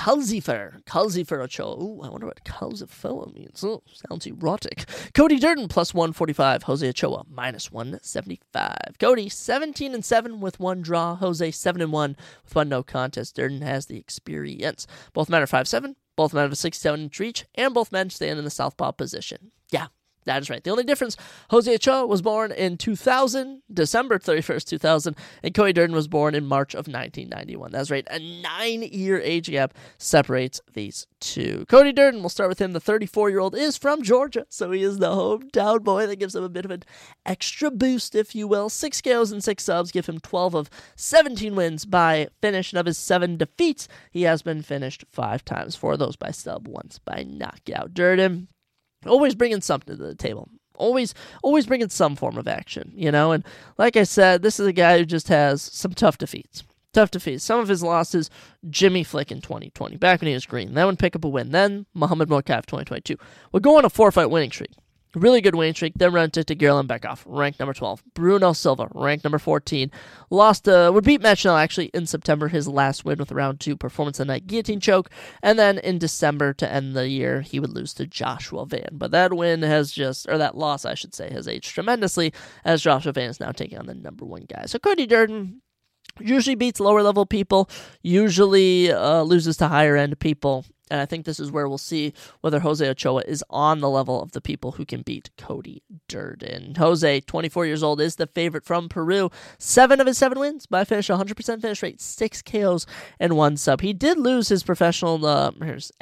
Calcifer Ochoa. Ooh, I wonder what Calcifer means. Oh, sounds erotic. Cody Durden plus 145. Jose Ochoa minus 175. Cody 17-7 with 1 draw. Jose 7-1 with 1 no contest. Durden has the experience. Both men are 5'7". Both men have a 6'7" inch reach, and both men stand in the southpaw position. Yeah, That is right. The only difference, Jose Ochoa was born in 2000, December 31st, 2000, and Cody Durden was born in March of 1991. That's right. A 9-year age gap separates these two. Cody Durden, we'll start with him. The 34-year-old is from Georgia, so he is the hometown boy. That gives him a bit of an extra boost, if you will. 6 KOs and 6 subs give him 12 of 17 wins by finish, and of his 7 defeats, he has been finished 5 times. 4 of those by sub, once by knockout. Durden, always bringing something to the table. Always bringing some form of action, And like I said, this is a guy who just has some tough defeats. Some of his losses, Jimmy Flick in 2020, back when he was green. That one pick up a win. Then Muhammad Mokaev 2022. We'll go on a 4-fight winning streak. Really good winning streak. Then run to Gerlin Beckhoff, ranked number 12. Bruno Silva, ranked number 14. Would beat Matt Schnell actually in September, his last win with a round 2 performance of the night guillotine choke. And then in December to end the year, he would lose to Joshua Van. But that loss, I should say, has aged tremendously as Joshua Van is now taking on the number 1 guy. So Cody Durden usually beats lower level people, usually loses to higher end people. And I think this is where we'll see whether Jose Ochoa is on the level of the people who can beat Cody Durden. Jose, 24 years old, is the favorite from Peru. 7 of his 7 wins by finish, 100% finish rate, 6 KOs and 1 sub. He did lose his professional debut, his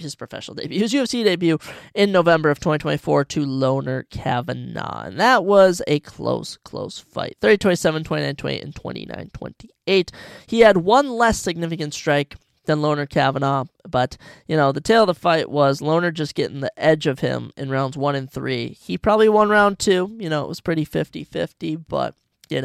UFC debut in November of 2024 to Loner Kavanagh. And that was a close fight. 30-27, 29-28, and 29-28. He had one less significant strike than Loner Kavanagh, but, the tail of the fight was Loner just getting the edge of him in rounds 1 and 3. He probably won round 2, it was pretty 50-50, but,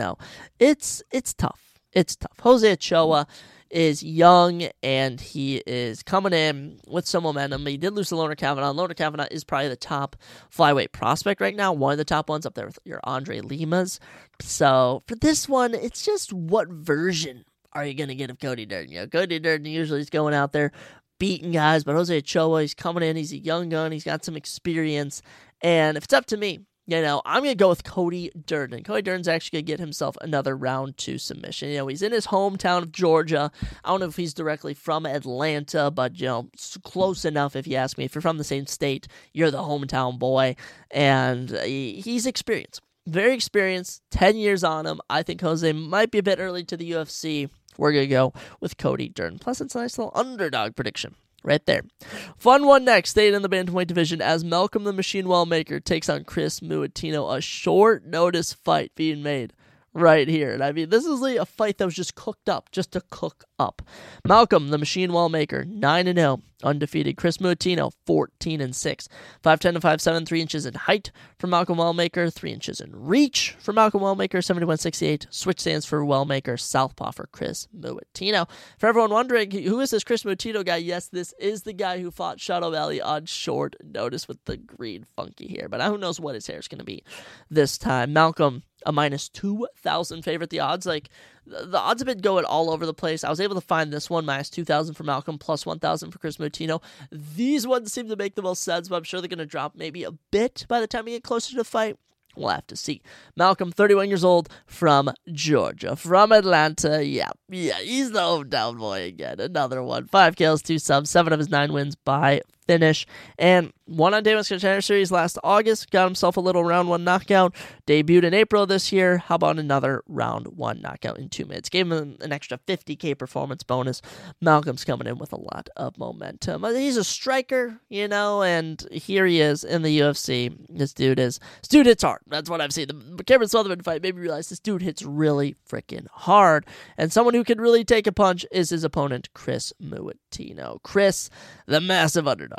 it's tough. It's tough. Jose Ochoa is young, and he is coming in with some momentum. He did lose to Loner Kavanagh. Loner Kavanagh is probably the top flyweight prospect right now, one of the top ones up there with your Andre Limas. So, for this one, it's just what version are you going to get of Cody Durden? Cody Durden usually is going out there beating guys, but Jose Ochoa, he's coming in, he's a young gun, he's got some experience, and if it's up to me, I'm going to go with Cody Durden. Cody Durden's actually going to get himself another round 2 submission. He's in his hometown of Georgia. I don't know if he's directly from Atlanta, but, close enough if you ask me. If you're from the same state, you're the hometown boy, and he's experienced. Very experienced, 10 years on him. I think Jose might be a bit early to the UFC. We're going to go with Cody Durden. Plus, it's a nice little underdog prediction right there. Fun one next. Staying in the bantamweight division as Malcolm the Machine Wellmaker takes on Chris Muatino. A short notice fight being made right here. And this is a fight that was just cooked up, just to cook up. Malcolm the Machine Wellmaker, 9-0. Undefeated. Chris Muatino, 14-6. 5'10" to 5'7", 3 inches in height for Malcolm Wellmaker, 3 inches in reach for Malcolm Wellmaker, 71-68. Switch stands for Wellmaker, southpaw for Chris Muatino. For everyone wondering, who is this Chris Muatino guy? Yes, this is the guy who fought Shadow Valley on short notice with the green funky hair, but who knows what his hair is going to be this time. Malcolm, a minus 2,000 favorite. The odds, the odds have been going all over the place. I was able to find this one, minus 2,000 for Malcolm, plus 1,000 for Chris Muatino. These ones seem to make the most sense, but I'm sure they're going to drop maybe a bit by the time we get closer to the fight. We'll have to see. Malcolm, 31 years old, from Georgia, from Atlanta. Yeah, he's the hometown boy again. Another one. 5 kills, 2 subs, 7 of his 9 wins by finish, and won on Davis Contender Series last August, got himself a little round 1 knockout, debuted in April this year. How about another round 1 knockout in 2 minutes? Gave him an extra 50K performance bonus. Malcolm's coming in with a lot of momentum. He's a striker, and here he is in the UFC. This dude hits hard. That's what I've seen. The Cameron Sutherland fight made me realize this dude hits really freaking hard, and someone who can really take a punch is his opponent, Chris Muatino. Chris, the massive underdog.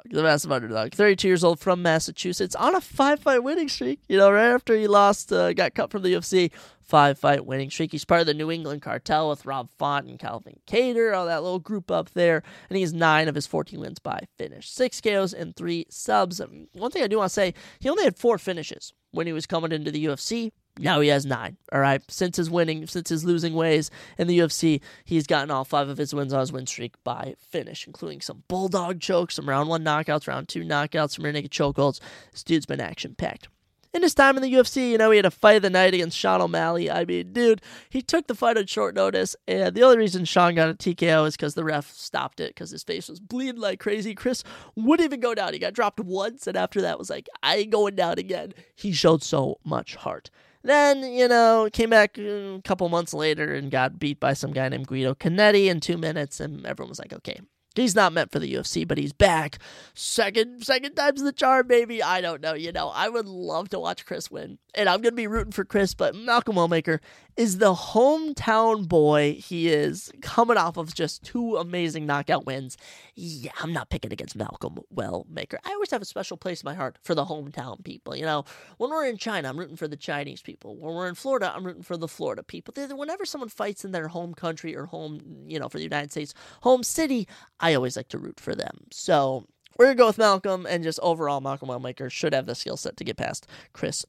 32 years old, from Massachusetts, on a 5-fight winning streak. Right after he lost, got cut from the UFC, 5-fight winning streak. He's part of the New England cartel with Rob Font and Calvin Kattar, all that little group up there, and he's 9 of his 14 wins by finish. 6 KOs and 3 subs. One thing I do want to say, he only had 4 finishes when he was coming into the UFC. Now he has 9, all right? Since his losing ways in the UFC, he's gotten all 5 of his wins on his win streak by finish, including some bulldog chokes, some round 1 knockouts, round 2 knockouts, some rear naked chokeholds. This dude's been action-packed. in his time in the UFC, he had a fight of the night against Sean O'Malley. I mean, dude, he took the fight on short notice, and the only reason Sean got a TKO is because the ref stopped it because his face was bleeding like crazy. Chris wouldn't even go down. He got dropped once, and after that was like, I ain't going down again. He showed so much heart. Then, came back a couple months later and got beat by some guy named Guido Canetti in 2 minutes, and everyone was like, okay, he's not meant for the UFC, but he's back. Second time's the charm, baby. I don't know, I would love to watch Chris win, and I'm going to be rooting for Chris, but Malcolm Wellmaker is the hometown boy he is, coming off of just 2 amazing knockout wins. Yeah, I'm not picking against Malcolm Wellmaker. I always have a special place in my heart for the hometown people. When we're in China, I'm rooting for the Chinese people. When we're in Florida, I'm rooting for the Florida people. Whenever someone fights in their home country or home, for the United States, home city, I always like to root for them. So we're going to go with Malcolm, and just overall, Malcolm Wellmaker should have the skill set to get past Chris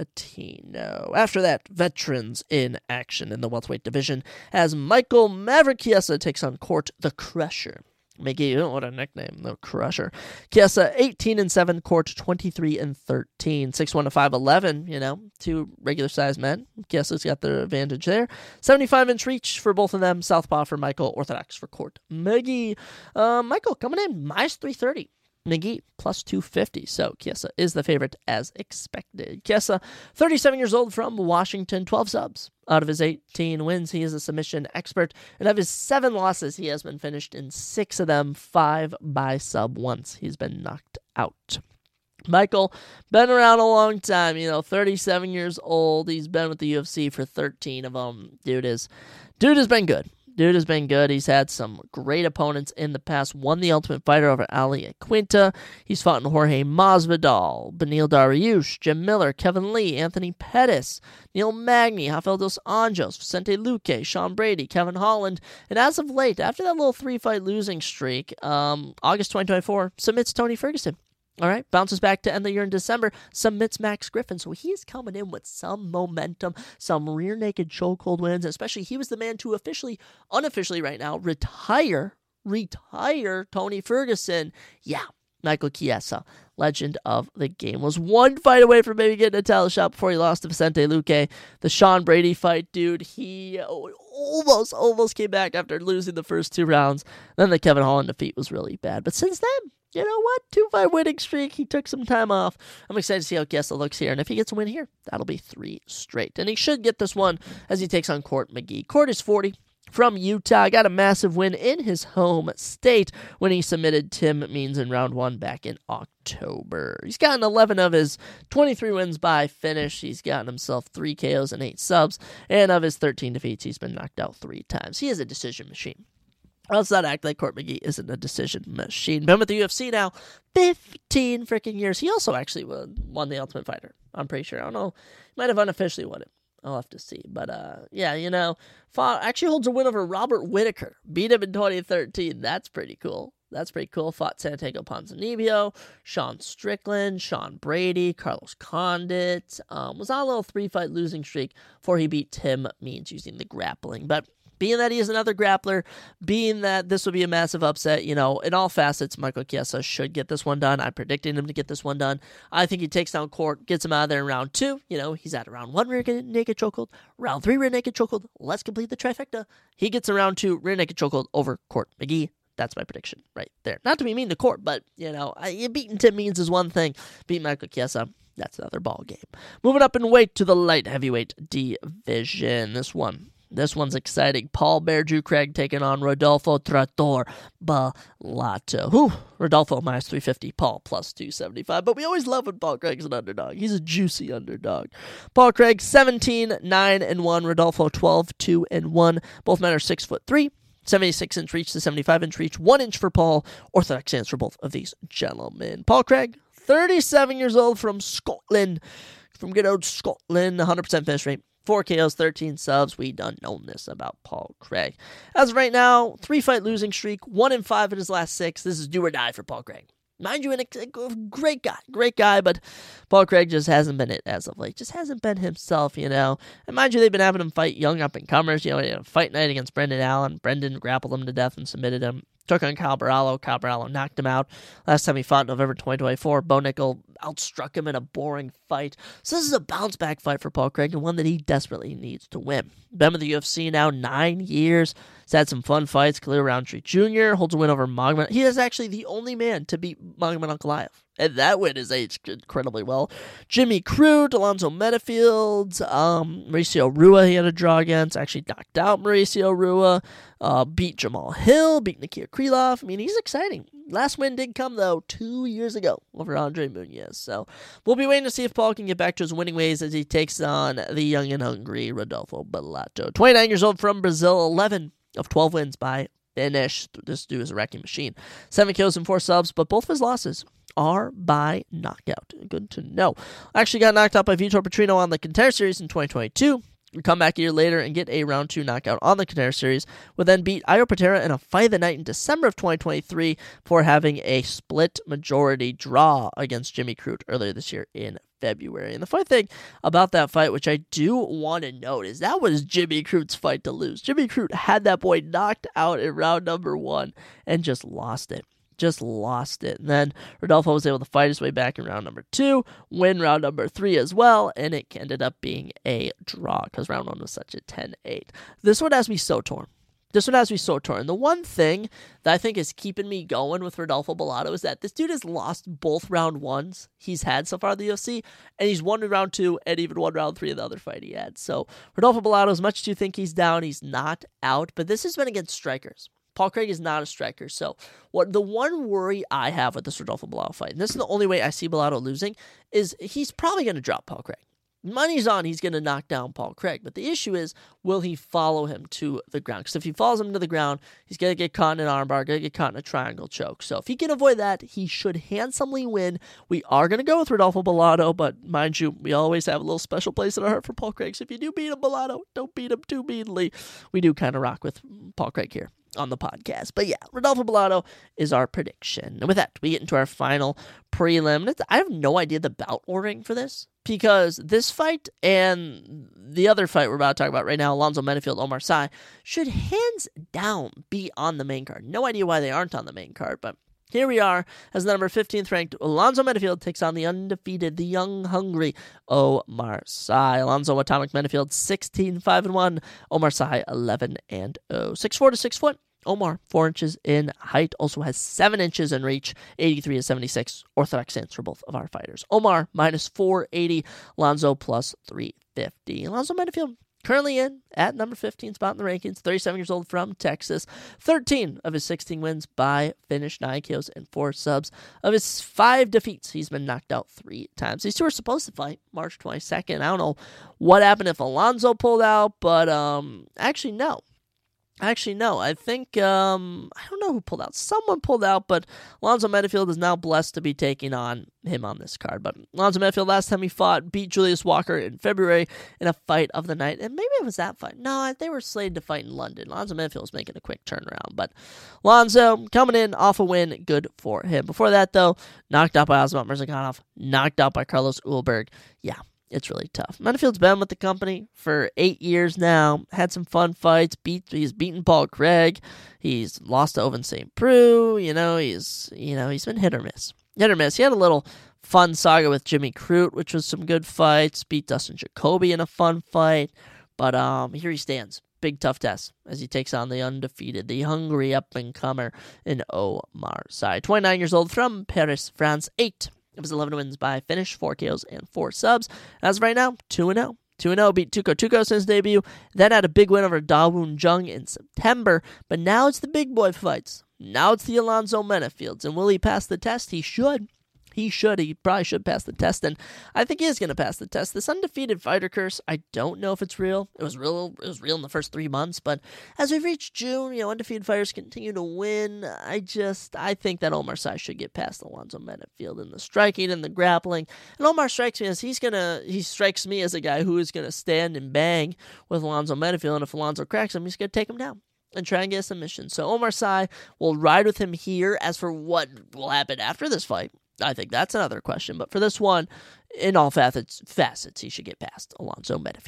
Moutinho. After that, veterans in action in the welterweight division as Michael Maverick Chiesa takes on Court the Crusher McGee. What a nickname, the Crusher. Chiesa 18-7, Court 23-13, 6'1" to 5'11", 2 regular-sized men. Chiesa's got the advantage there. 75-inch reach for both of them. Southpaw for Michael, orthodox for Court McGee. Michael coming in -330. McGee +250, so Chiesa is the favorite as expected. Chiesa, 37 years old from Washington, 12 subs. Out of his 18 wins, he is a submission expert, and of his 7 losses, he has been finished in 6 of them, 5 by sub once. He's been knocked out. Michael, been around a long time, 37 years old. He's been with the UFC for 13 of them. Dude has been good. He's had some great opponents in the past. Won the Ultimate Fighter over Ali Aquinta. He's fought in Jorge Masvidal, Beneil Dariush, Jim Miller, Kevin Lee, Anthony Pettis, Neil Magny, Rafael dos Anjos, Vicente Luque, Sean Brady, Kevin Holland. And as of late, after that little 3-fight losing streak, August 2024, submits Tony Ferguson. All right, bounces back to end the year in December, submits Max Griffin. So he's coming in with some momentum, some rear naked chokehold wins, especially he was the man to unofficially right now, retire Tony Ferguson. Yeah, Michael Chiesa, legend of the game, was 1 fight away from maybe getting a title shot before he lost to Vicente Luque. The Sean Brady fight, dude, he almost came back after losing the first 2 rounds. Then the Kevin Holland defeat was really bad. But since then, you know what? 2-fight winning streak. He took some time off. I'm excited to see how Chiesa looks here. And if he gets a win here, that'll be 3 straight. And he should get this one as he takes on Court McGee. Court is 40 from Utah. Got a massive win in his home state when he submitted Tim Means in round 1 back in October. He's gotten 11 of his 23 wins by finish. He's gotten himself 3 KOs and 8 subs. And of his 13 defeats, he's been knocked out 3 times. He is a decision machine. Let's not act like Court McGee isn't a decision machine. Been with the UFC now 15 freaking years. He also actually won the Ultimate Fighter. I'm pretty sure. I don't know. He might have unofficially won it. I'll have to see. But, actually holds a win over Robert Whittaker. Beat him in 2013. That's pretty cool. Fought Santiago Ponzinibbio, Sean Strickland, Sean Brady, Carlos Condit. Was on a little 3-fight losing streak before he beat Tim Means using the grappling. But being that he is another grappler, being that this will be a massive upset, in all facets, Michael Chiesa should get this one done. I'm predicting him to get this one done. I think he takes down Court, gets him out of there in round 2. He's at round 1 rear naked chokehold, round 3 rear naked chokehold. Let's complete the trifecta. He gets a round 2 rear naked chokehold over Court McGee. That's my prediction right there. Not to be mean to Court, but, beating Tim Means is one thing. Beating Michael Chiesa, that's another ball game. Moving up in weight to the light heavyweight division. This one's exciting. Paul Bear Drew Craig taking on Rodolfo Trator Bellato. Rodolfo -350, Paul +275. But we always love when Paul Craig's an underdog. He's a juicy underdog. Paul Craig 17-9-1. Rodolfo 12-2-1. Both men are 6'3". 76-inch reach to 75-inch reach. 1 inch for Paul. Orthodox stance for both of these gentlemen. Paul Craig, 37 years old from Scotland. From good old Scotland. 100% finish rate. 4 KOs, 13 subs. We done known this about Paul Craig. As of right now, 3-fight losing streak, 1-5 in his last 6. This is do or die for Paul Craig. Mind you, a great guy, but Paul Craig just hasn't been it as of late. Just hasn't been himself, And mind you, they've been having him fight young up-and-comers. He had a fight night against Brendan Allen. Brendan grappled him to death and submitted him. Took on Kyle Barallo. Kyle Barallo knocked him out. Last time he fought, November 2024, Bo Nickel outstruck him in a boring fight. So this is a bounce-back fight for Paul Craig, and one that he desperately needs to win. Been with the UFC now 9 years. He's had some fun fights. Khalil Roundtree Jr. holds a win over Magomed. He is actually the only man to beat Magomed Ankalaev, and that win is aged incredibly well. Jimmy Crute, Alonzo Metafield, Mauricio Rua he had a draw against. Actually knocked out Mauricio Rua. Beat Jamal Hill. Beat Nikita Krylov. I mean, he's exciting. Last win did come, though, 2 years ago over Andre Muniz. So we'll be waiting to see if Paul can get back to his winning ways as he takes on the young and hungry Rodolfo Bellato. 29 years old from Brazil, 11 of 12 wins by finish. This dude is a wrecking machine. 7 kills and 4 subs, but both of his losses are by knockout. Good to know. Actually got knocked out by Vitor Petrino on the Contender Series in 2022. We come back a year later and get a round 2 knockout on the Contender Series. Would then beat Io Patera in a fight of the night in December of 2023 for having a split majority draw against Jimmy Crute earlier this year in February. And the funny thing about that fight, which I do want to note, is that was Jimmy Crute's fight to lose. Jimmy Crute had that boy knocked out in round number 1 and just lost it. And then Rodolfo was able to fight his way back in round number 2, win round number 3 as well, and it ended up being a draw because round 1 was such a 10-8. This one has me so torn. The one thing that I think is keeping me going with Rodolfo Bellato is that this dude has lost both round 1s he's had so far in the UFC, and he's won in round 2 and even won round 3 of the other fight he had. So Rodolfo Bellato, as much as you think he's down, he's not out, but this has been against strikers. Paul Craig is not a striker. So the one worry I have with this Rodolfo Bellato fight, and this is the only way I see Bellato losing, is he's probably going to drop Paul Craig. Money's on he's going to knock down Paul Craig. But the issue is, will he follow him to the ground? Because if he follows him to the ground, he's going to get caught in an armbar, going to get caught in a triangle choke. So if he can avoid that, he should handsomely win. We are going to go with Rodolfo Bellato, but mind you, we always have a little special place in our heart for Paul Craig. So if you do beat him, Bellato, don't beat him too meanly. We do kind of rock with Paul Craig here on the podcast. But yeah, Rodolfo Bellato is our prediction. And with that, we get into our final prelim. I have no idea the bout ordering for this, because this fight and the other fight we're about to talk about right now, Alonzo Menifield, Omar Sy, should hands down be on the main card. No idea why they aren't on the main card, but here we are, as the number 15th ranked Alonzo Menifield takes on the undefeated, the young, hungry Omar Sy. Alonzo Atomic Menifield 16-5-1, Omar Sy 11-0, 6'4" to 6 foot. Omar, 4 inches in height, also has 7 inches in reach, 83 to 76 orthodox stance for both of our fighters. Omar minus 480, Alonzo plus 350. Alonzo Menifield currently in at number 15 spot in the rankings, 37 years old from Texas. 13 of his 16 wins by finish, 9 KOs and 4 subs. Of his 5 defeats, he's been knocked out 3 times. These two are supposed to fight March 22nd. I don't know what happened if Alonzo pulled out, but actually, no. I think, I don't know who pulled out. Someone pulled out, but Alonzo Menifield is now blessed to be taking on him on this card. But Alonzo Menifield, last time he fought, beat Julius Walker in February in a fight of the night. And maybe it was that fight. No, they were slated to fight in London. Alonzo Menifield was making a quick turnaround. But Alonzo coming in off a win, good for him. Before that, though, knocked out by Azamat Murzakanov, knocked out by Carlos Ulberg. Yeah. It's really tough. Menifield's been with the company for 8 years now. Had some fun fights. He's beaten Paul Craig. He's lost to Ovince St. Preux. He's been hit or miss. He had a little fun saga with Jimmy Crute, which was some good fights. Beat Dustin Jacoby in a fun fight. But here he stands. Big tough test as he takes on the undefeated, the hungry up-and-comer in Omar Sy. 29 years old from Paris, France. 8 of his 11 wins by finish, 4 KOs and 4 subs. As of right now, 2-0. 2-0, beat Tuco since his debut. Then had a big win over Dawoon Jung in September. But now it's the big boy fights. Now it's the Alonzo Menifields. And will he pass the test? He should. He probably should pass the test, and I think he is going to pass the test. This undefeated fighter curse, I don't know if it's real. It was real in the first 3 months, but as we've reached June, undefeated fighters continue to win. I think that Omar Sy should get past Alonzo Menifield in the striking and the grappling. And Omar strikes me as he strikes me as a guy who is going to stand and bang with Alonzo Menifield, and if Alonzo cracks him, he's going to take him down and try and get a submission. So Omar Sy will ride with him here. As for what will happen after this fight, I think that's another question. But for this one, in all facets, he should get past Alonzo Menifield.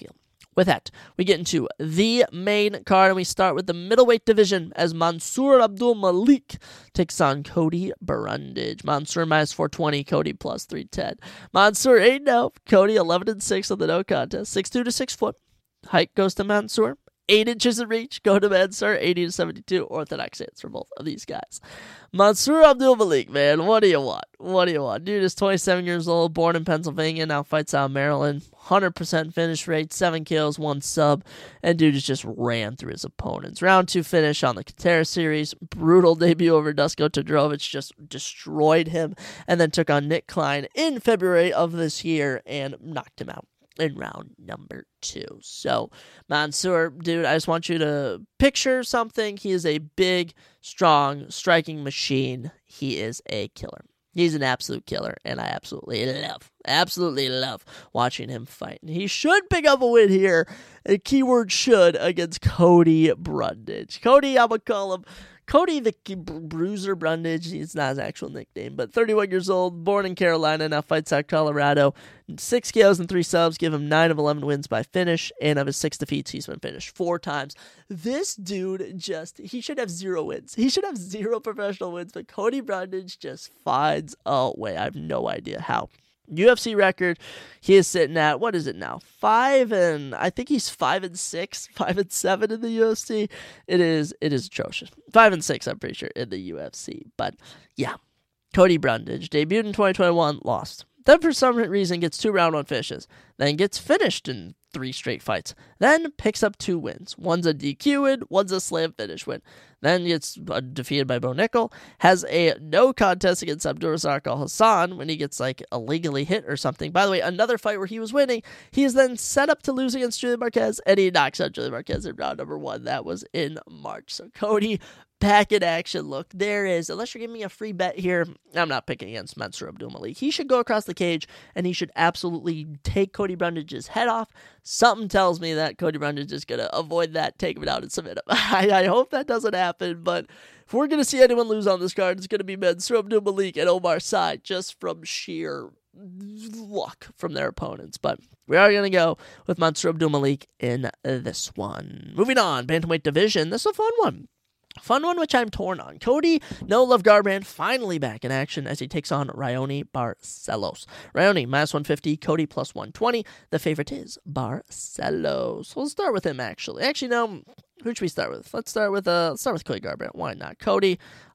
With that, we get into the main card, and we start with the middleweight division as Mansoor Abdul Malik takes on Cody Brundage. Mansoor minus 420, Cody plus 310. Mansoor 8-0, Cody 11-6 on the no contest, 6'2" to 6 foot. Height goes to Mansoor. 8 inches in reach, go to Mansoor, 80-72, orthodox hits for both of these guys. Mansoor Abdul Malik, man, what do you want? What do you want? Dude is 27 years old, born in Pennsylvania, now fights out of Maryland. 100% finish rate, 7 kills, 1 sub, and dude just ran through his opponents. Round 2 finish on the Katera series, brutal debut over Dusko Todorovic, just destroyed him, and then took on Nick Klein in February of this year and knocked him out in round number 2. So, Mansoor, dude, I just want you to picture something. He is a big, strong, striking machine. He is a killer. He's an absolute killer, and I absolutely love watching him fight. And he should pick up a win here, a keyword should, against Cody Brundage. Cody, I'm going to call him Cody the Bruiser Brundage. It's not his actual nickname, but 31 years old, born in Carolina, now fights out Colorado. 6 KOs and 3 subs, give him 9 of 11 wins by finish, and of his 6 defeats, he's been finished 4 times. This dude he should have 0 wins. He should have 0 professional wins, but Cody Brundage just finds a way. I have no idea how. UFC record, he is sitting at, what is it now? 5-6, 5-7 in the UFC. It is atrocious. 5-6, I'm pretty sure, in the UFC. But yeah, Cody Brundage debuted in 2021, lost. Then for some reason gets 2 round 1 finishes. Then gets finished in 3 straight fights. Then picks up 2 wins. One's a DQ win, one's a slam finish win. Then gets defeated by Bo Nickel. Has a no contest against Abdulrazak Al-Hassan when he gets illegally hit or something. By the way, another fight where he was winning. He is then set up to lose against Julian Marquez, and he knocks out Julian Marquez in round number 1. That was in March. So Cody, back in action. Look, there is, unless you're giving me a free bet here, I'm not picking against Mansoor Abdul Malik. He should go across the cage, and he should absolutely take Cody Brundage's head off. Something tells me that Cody Brundage is going to avoid that, take him out, and submit him. I hope that doesn't happen, but if we're going to see anyone lose on this card, it's going to be Mansoor Abdul Malik and Omar Sy, just from sheer luck from their opponents. But we are going to go with Mansoor Abdul Malik in this one. Moving on, bantamweight division. This is a fun one. Fun one, which I'm torn on. Cody No Love Garbrandt finally back in action as he takes on Raoni Barcelos. Raoni minus 150, Cody plus 120. The favorite is Barcelos. We'll start with him actually. Actually, no. Who should we start with? Let's start with Cody Garbrandt. Why not? Cody,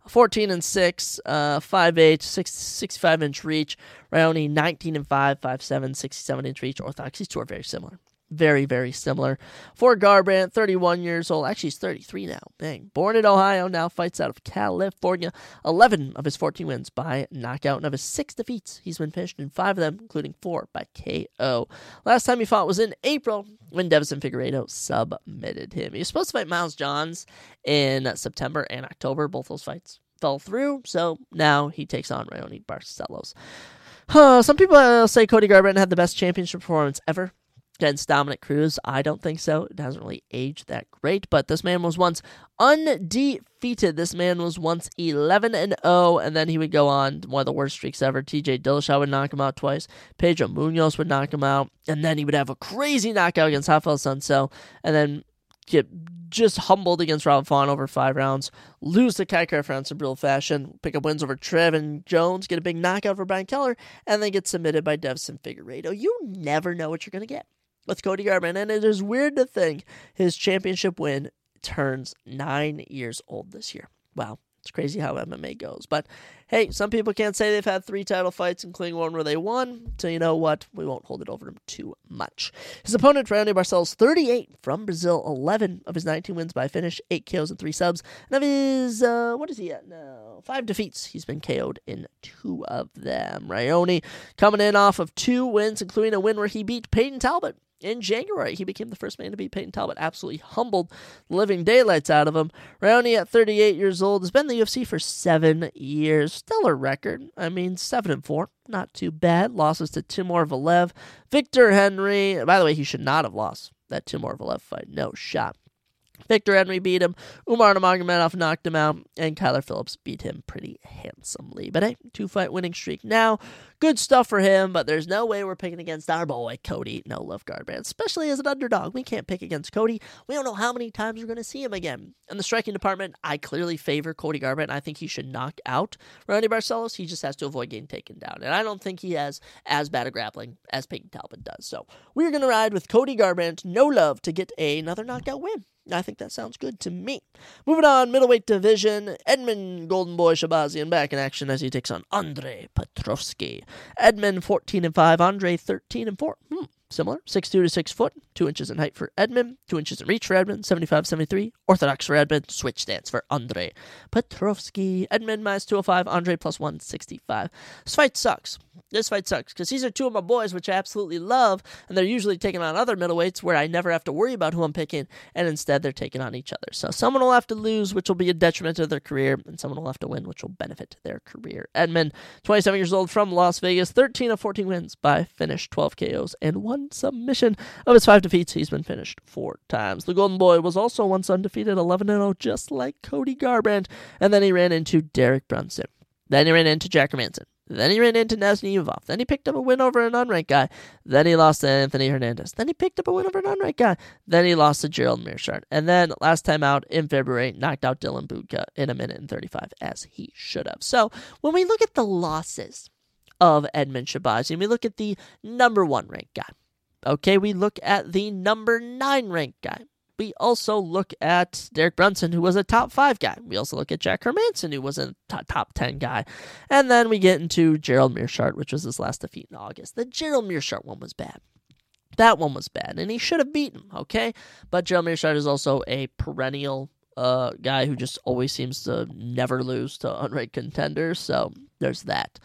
14-6, 5'8", 65-inch reach. Raoni, 19-5, 5'7", 67-inch reach. Orthodox. These two are very similar. Very, very similar. For Garbrandt, 31 years old. Actually, he's 33 now. Dang. Born in Ohio, now fights out of California. 11 of his 14 wins by knockout, and of his 6 defeats, he's been finished in 5 of them, including 4 by KO. Last time he fought was in April when Deiveson Figueiredo submitted him. He was supposed to fight Miles Johns in September and October. Both those fights fell through, so now he takes on Raoni Barcelos. Some people say Cody Garbrandt had the best championship performance ever against Dominic Cruz. I don't think so. It hasn't really aged that great, but this man was once undefeated. This man was once 11-0, and then he would go on one of the worst streaks ever. TJ Dillashaw would knock him out twice. Pedro Munoz would knock him out, and then he would have a crazy knockout against Rafael Sunsel, and then get just humbled against Rob Font over 5 rounds, lose to Kai Kara-France in brutal fashion, pick up wins over Trevin Jones, get a big knockout for Brian Keller, and then get submitted by Deiveson Figueiredo. You never know what you're going to get with Cody Garbrandt, and it is weird to think his championship win turns 9 years old this year. Wow, it's crazy how MMA goes. But hey, some people can't say they've had 3 title fights, including one where they won, so you know what? We won't hold it over him too much. His opponent, Raoni Barcelos, 38 from Brazil, 11 of his 19 wins by finish, 8 KOs and 3 subs, and of his, what is he at now? 5 defeats. He's been KO'd in 2 of them. Raoni coming in off of 2 wins, including a win where he beat Peyton Talbot. In January, he became the first man to beat Peyton Talbot. Absolutely humbled the living daylights out of him. Raoni, at 38 years old, has been in the UFC for 7 years. Stellar record. 7-4. Not too bad. Losses to Timur Valiev, Victor Henry. By the way, he should not have lost that Timur Valiev fight. No shot. Victor Henry beat him, Umar Nurmagomedov knocked him out, and Kyler Phillips beat him pretty handsomely. But hey, 2-fight winning streak now. Good stuff for him, but there's no way we're picking against our boy, Cody No Love Garbrandt, especially as an underdog. We can't pick against Cody. We don't know how many times we're going to see him again. In the striking department, I clearly favor Cody Garbrandt. I think he should knock out Raoni Barcelos. He just has to avoid getting taken down. And I don't think he has as bad a grappling as Peyton Talbot does. So we're going to ride with Cody Garbrandt, no love, to get another knockout win. I think that sounds good to me. Moving on, middleweight division, Edmen Golden Boy Shabazian back in action as he takes on Andre Petrovsky. Edmen 14-5, Andre 13-4. Similar, 6'2" to 6 foot, 2 inches in height for Edmen, 2 inches in reach for Edmen, 75-73, orthodox for Edmen, switch stance for Andre Petrovsky. Edmen minus 205, Andre plus 165. This fight sucks. Because these are two of my boys, which I absolutely love, and they're usually taking on other middleweights where I never have to worry about who I'm picking, and instead they're taking on each other. So someone will have to lose, which will be a detriment to their career, and someone will have to win, which will benefit their career. Edmen, 27 years old from Las Vegas, 13 of 14 wins by finish, 12 KOs, and 1 submission. Of his 5 defeats, he's been finished 4 times. The Golden Boy was also once undefeated, 11-0, just like Cody Garbrandt, and then he ran into Derek Brunson. Then he ran into Jack Hermanson. Then he ran into Nazny Yuvov. Then he picked up a win over an unranked guy. Then he lost to Anthony Hernandez. Then he picked up a win over an unranked guy. Then he lost to Gerald Meerschaert. And then last time out in February, knocked out Dylan Budka in 1:35, as he should have. So when we look at the losses of Edmen Shahbazyan, we look at the number 1 ranked guy. Okay, we look at the number 9 ranked guy. We also look at Derek Brunson, who was a top 5 guy. We also look at Jack Hermanson, who was a top 10 guy. And then we get into Gerald Meerschaert, which was his last defeat in August. The Gerald Meerschaert one was bad. That one was bad, and he should have beaten him, okay? But Gerald Meerschaert is also a perennial guy who just always seems to never lose to unranked contenders, so there's that.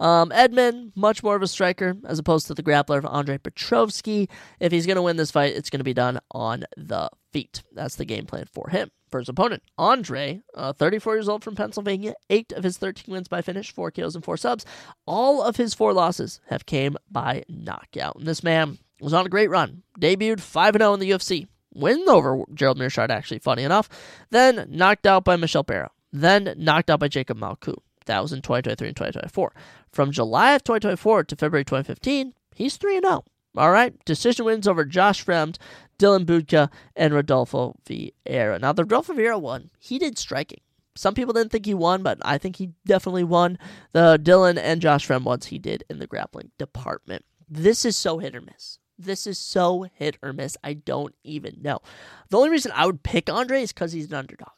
Edmen, much more of a striker as opposed to the grappler of Andre Petrovsky. If he's going to win this fight, it's going to be done on the feet. That's the game plan for him. For his opponent, Andre, 34 years old from Pennsylvania, 8 of his 13 wins by finish, 4 KOs and 4 subs. All of his 4 losses have came by knockout. And this man was on a great run. Debuted 5-0 in the UFC. Win over Gerald Meerschaert, actually, funny enough. Then knocked out by Michel Barra. Then knocked out by Jacob Malkout. That was in 2023 and 2024. From July of 2024 to February 2015, he's 3-0. All right? Decision wins over Josh Fremd, Dylan Budka, and Rodolfo Vieira. Now, the Rodolfo Vieira one, he did striking. Some people didn't think he won, but I think he definitely won. The Dylan and Josh Fremd ones he did in the grappling department. This is so hit or miss. This is so hit or miss. I don't even know. The only reason I would pick Andre is because he's an underdog.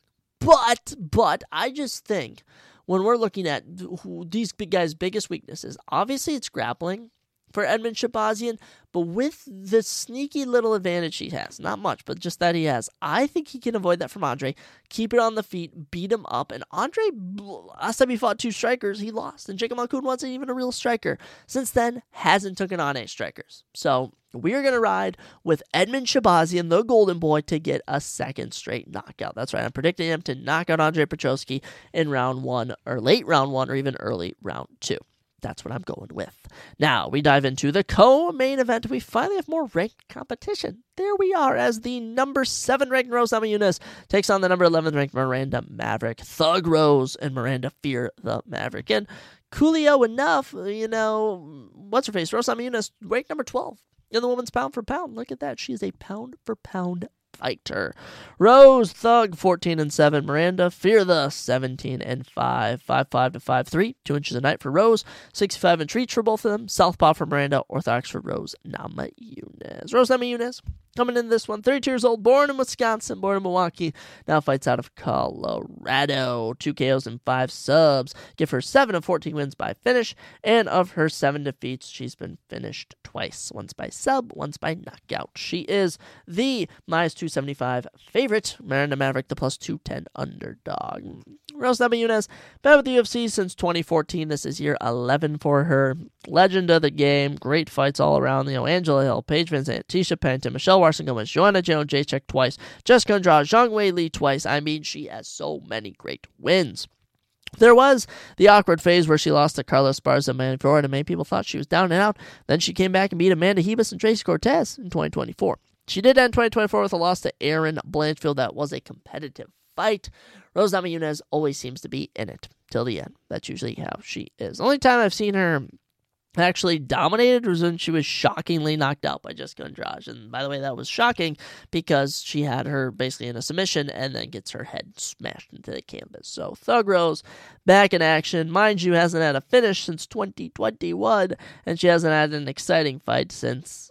But I just think when we're looking at these big guys' biggest weaknesses, obviously it's grappling for Edmen Shahbazyan, but with the sneaky little advantage he has, not much, but just that he has, I think he can avoid that from Andre, keep it on the feet, beat him up, and Andre, last time he fought 2 strikers, he lost, and Jacob Malkout wasn't even a real striker. Since then, hasn't taken on 8 strikers. So we are going to ride with Edmen Shahbazyan, the Golden Boy, to get a second straight knockout. That's right, I'm predicting him to knock out Andre Petrovsky in round 1, or late round 1, or even early round 2. That's what I'm going with. Now, we dive into the co-main event. We finally have more ranked competition. There we are, as the number 7 ranked Rose Namajunas takes on the number 11 ranked Miranda Maverick. Thug Rose and Miranda fear the Maverick. And coolio enough, what's her face? Rose Namajunas, ranked number 12 in the women's pound for pound. Look at that. She is a pound for pound fighter. Rose Thug 14-7, Miranda Fear the 17-5, 5'5" to 5'3", 2 inches a night for Rose, 65 inch reach for both of them. Southpaw for Miranda, orthodox for Rose Namajunas. Rose Namajunas coming in this one, 32 years old, born in Wisconsin, born in Milwaukee, now fights out of Colorado. 2 KOs and 5 subs. Give her 7 of 14 wins by finish, and of her 7 defeats, she's been finished twice. Once by sub, once by knockout. She is the minus 275 favorite. Miranda Maverick, the plus 210 underdog. Rose Namajunas, been with the UFC since 2014. This is year 11 for her. Legend of the game. Great fights all around. Angela Hill, Paige VanZant, Tisha Pennington, Michelle Watson Gomez, Joanna Jones, Jacek twice, Jessica Andrade, Zhang Wei Li twice. I mean, she has so many great wins. There was the awkward phase where she lost to Carla Esparza and Manny Florida, and many people thought she was down and out. Then she came back and beat Amanda Hebus and Tracy Cortez in 2024. She did end 2024 with a loss to Erin Blanchfield. That was a competitive fight. Rose Namajunas always seems to be in it till the end. That's usually how she is. The only time I've seen her actually dominated was when she was shockingly knocked out by Jessica Andrade. And by the way, that was shocking because she had her basically in a submission and then gets her head smashed into the canvas. So Thug Rose back in action. Mind you, hasn't had a finish since 2021, and she hasn't had an exciting fight since,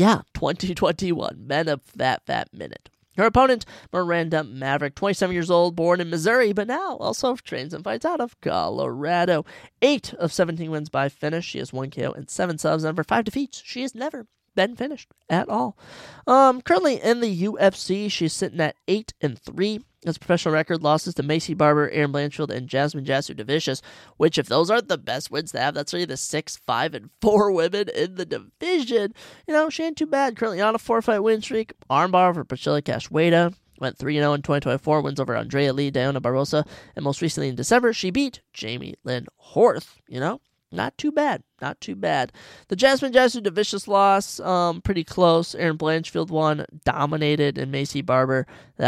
2021. Been a fat minute. Her opponent, Miranda Maverick, 27 years old, born in Missouri, but now also trains and fights out of Colorado. 8 of 17 wins by finish. She has 1 KO and 7 subs, and for 5 defeats, she has never been finished at all. Currently in the UFC, she's sitting at 8-3. As professional record, losses to Macy Barber, Erin Blanchfield, and Jasmine Jasudavicius, which if those aren't the best wins to have, that's really the 6, 5, and 4 women in the division. She ain't too bad. Currently on a 4-fight win streak. Armbar for Priscilla Cachoeira. Went 3-0 in 2024, wins over Andrea Lee, Diana Barbosa, and most recently in December, she beat Jamie Lynn Horth, Not too bad. The Jasmine Jasudavicius loss, pretty close. Erin Blanchfield won, dominated, and Macy Barber,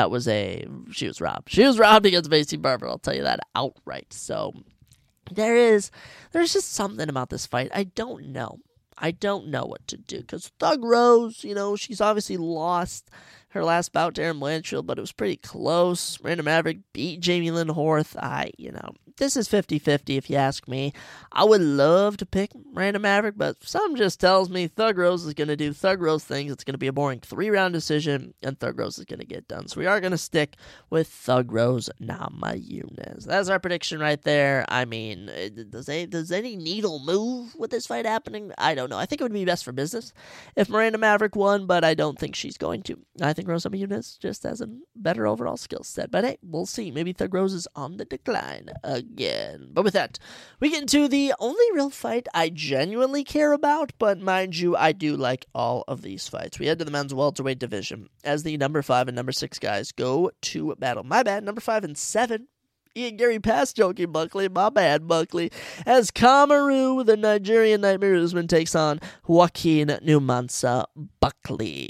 she was robbed. She was robbed against Macy Barber, I'll tell you that outright. So, there's just something about this fight. I don't know what to do, because Thug Rose, she's obviously lost her last bout to Erin Blanchfield, but it was pretty close. Miranda Maverick beat Jamie Lynn Horth. This is 50-50 if you ask me. I would love to pick Miranda Maverick, but something just tells me Thug Rose is going to do Thug Rose things. It's going to be a boring 3-round decision, and Thug Rose is going to get done. So we are going to stick with Thug Rose Namajunas. That's our prediction right there. I mean, does any needle move with this fight happening? I don't know. I think it would be best for business if Miranda Maverick won, but I don't think she's going to. I think Rose Namajunas just has a better overall skill set. But hey, we'll see. Maybe Thug Rose is on the decline again. But with that, we get into the only real fight I genuinely care about, but mind you, I do like all of these fights. We head to the men's welterweight division as the number 5 and number 6 guys go to battle. My bad, number 5 and 7. Ian Gary pass joking Buckley. My bad, Buckley. As Kamaru, the Nigerian Nightmare Usman, takes on Joaquin Numansa Buckley.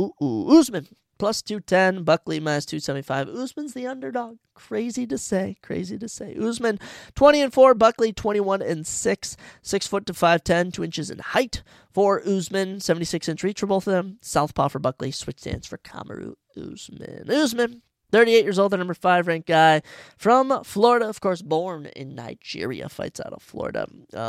Usman plus 210, Buckley minus 275. Usman's the underdog. Crazy to say. Usman 20-4, Buckley 21-6. 6 foot to 5'10", 2 inches in height for Usman. 76-inch reach for both of them. Southpaw for Buckley. Switch stance for Kamaru Usman. 38 years old, the number 5 ranked guy from Florida, of course, born in Nigeria, fights out of Florida.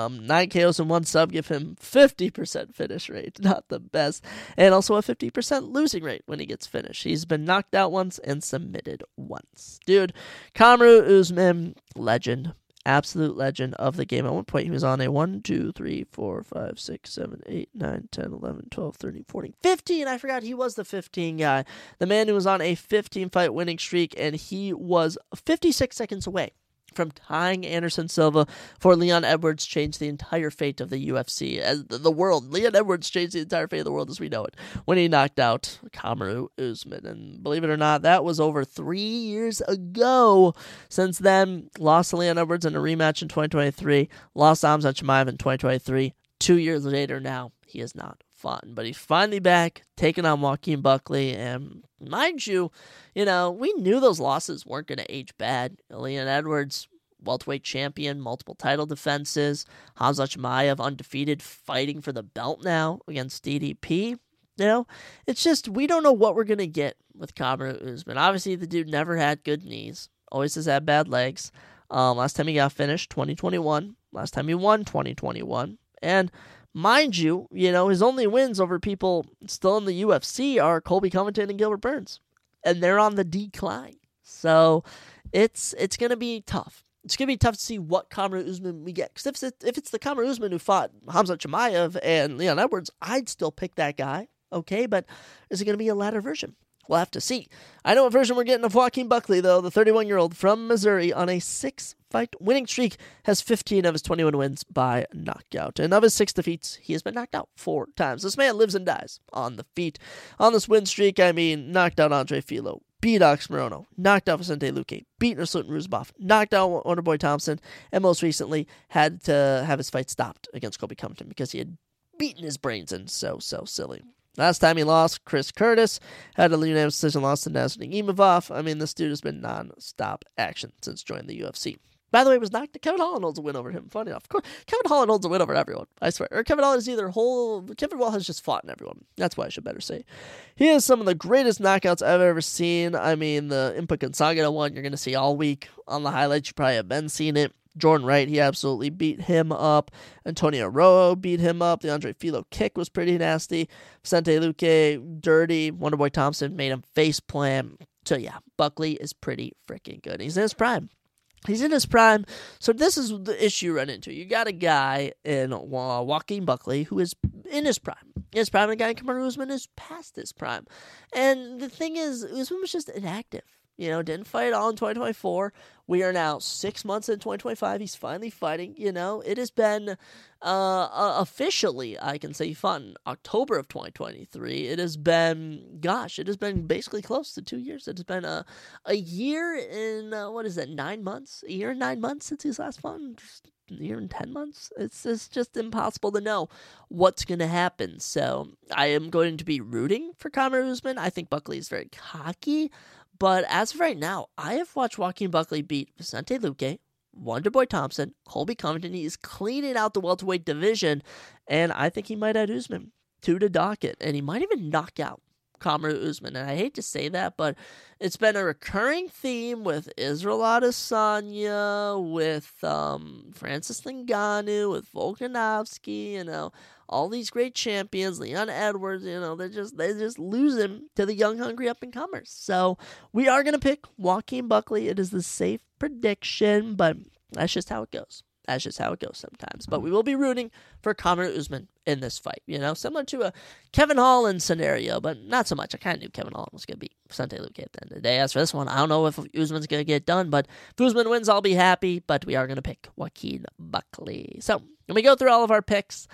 9 KOs and 1 sub give him 50% finish rate, not the best, and also a 50% losing rate when he gets finished. He's been knocked out once and submitted once. Dude, Kamaru Usman, legend. Absolute legend of the game. At one point, he was on a 1, 2, 3, 4, 5, 6, 7, 8, 9, 10, 11, 12, 13, 14, 15. I forgot he was the 15 guy. The man who was on a 15-fight winning streak, and he was 56 seconds away from tying Anderson Silva for Leon Edwards. Changed the entire fate of the UFC, as the world. Leon Edwards changed the entire fate of the world as we know it when he knocked out Kamaru Usman. And believe it or not, that was over 3 years ago. Since then, lost to Leon Edwards in a rematch in 2023, lost to Khamzat Chimaev in 2023. 2 years later now, he is not fun, but he's finally back, taking on Joaquin Buckley, and mind you, we knew those losses weren't going to age bad. Leon Edwards, welterweight champion, multiple title defenses. Khamzat Chimaev, undefeated, fighting for the belt now against DDP. It's just, we don't know what we're going to get with Kamaru Usman. Obviously, the dude never had good knees, always has had bad legs. Last time he got finished, 2021. Last time he won, 2021. And mind you, his only wins over people still in the UFC are Colby Covington and Gilbert Burns. And they're on the decline. So it's going to be tough. It's going to be tough to see what Kamaru Usman we get. Because if it's the Kamaru Usman who fought Khamzat Chimaev and Leon Edwards, I'd still pick that guy. Okay, but is it going to be a latter version? We'll have to see. I know what version we're getting of Joaquin Buckley, though. The 31-year-old from Missouri on a 6-fight winning streak has 15 of his 21 wins by knockout. And of his 6 defeats, he has been knocked out 4 times. This man lives and dies on the feet. On this win streak, knocked out Andre Filo, beat Ox Morono, knocked out Vicente Luque, beat Nursultan Ruzbov, knocked out Wonderboy Thompson, and most recently had to have his fight stopped against Colby Covington because he had beaten his brains in. So silly. Last time he lost, Chris Curtis had a unanimous decision loss to Nasruddin Imavov. I mean, this dude has been non-stop action since joining the UFC. By the way, Kevin Holland holds a win over him. Funny enough. Of course, Kevin Holland holds a win over everyone. I swear. Or Kevin Holland is Kevin Holland has just fought in everyone. That's why I should better say. He has some of the greatest knockouts I've ever seen. I mean, the Impa Gonzagata one you're going to see all week on the highlights. You probably have been seeing it. Jordan Wright, he absolutely beat him up. Antonio Rojo beat him up. The Andre Filo kick was pretty nasty. Vicente Luque, dirty. Wonderboy Thompson made him faceplant. So yeah, Buckley is pretty freaking good. He's in his prime. So this is the issue you run into. You got a guy in Joaquin Buckley who is in his prime. And the guy in Kamaru Usman is past his prime. And the thing is, Usman was just inactive. Didn't fight at all in 2024. We are now 6 months in 2025. He's finally fighting. It has been officially, I can say, he fought in October of 2023. It has been basically close to 2 years. It has been a year in, 9 months? A year and 9 months since he's last fought? A year and 10 months? It's just impossible to know what's going to happen. So I am going to be rooting for Kamaru Usman. I think Buckley is very cocky. But as of right now, I have watched Joaquin Buckley beat Vicente Luque, Wonderboy Thompson, Colby Covington. He is cleaning out the welterweight division, and I think he might add Usman to the docket, and he might even knock out Kamaru Usman. And I hate to say that, but it's been a recurring theme with Israel Adesanya, with Francis Ngannou, with Volkanovski, all these great champions, Leon Edwards, they just losing to the young, hungry up-and-comers. So we are going to pick Joaquin Buckley. It is the safe prediction, but that's just how it goes. That's just how it goes sometimes. But we will be rooting for Kamaru Usman in this fight, similar to a Kevin Holland scenario, but not so much. I kind of knew Kevin Holland was going to beat Vicente Luque at the end of the day. As for this one, I don't know if Usman's going to get done, but if Usman wins, I'll be happy. But we are going to pick Joaquin Buckley. So when we go through all of our picks,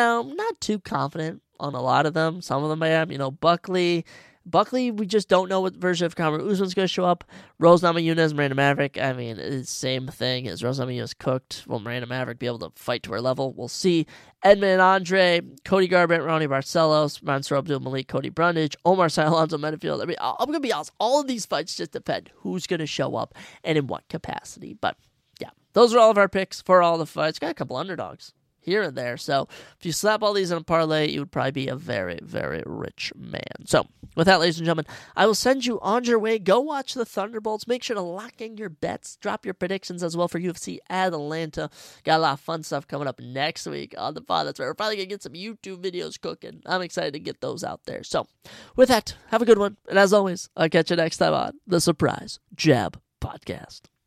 not too confident on a lot of them. Some of them I am, Buckley, we just don't know what version of Kamaru Usman's going to show up. Rose Namajunas, Miranda Maverick, I mean, it's the same thing. Is Rose Namajunas cooked? Will Miranda Maverick be able to fight to her level? We'll see. Edmund Andre, Cody Garbrandt, Ronnie Barcelos, Mansour Abdul Malik, Cody Brundage, Omar Sy, Alonzo Metafield. I mean, I'm going to be honest. All of these fights just depend who's going to show up and in what capacity. But, yeah, those are all of our picks for all the fights. Got a couple underdogs here and there. So if you slap all these in a parlay, you would probably be a very, very rich man. So with that, ladies and gentlemen, I will send you on your way. Go watch the Thunderbolts. Make sure to lock in your bets. Drop your predictions as well for UFC Atlanta. Got a lot of fun stuff coming up next week on the pod. That's right. We're probably going to get some YouTube videos cooking. I'm excited to get those out there. So with that, have a good one. And as always, I'll catch you next time on the Surprise Jab Podcast.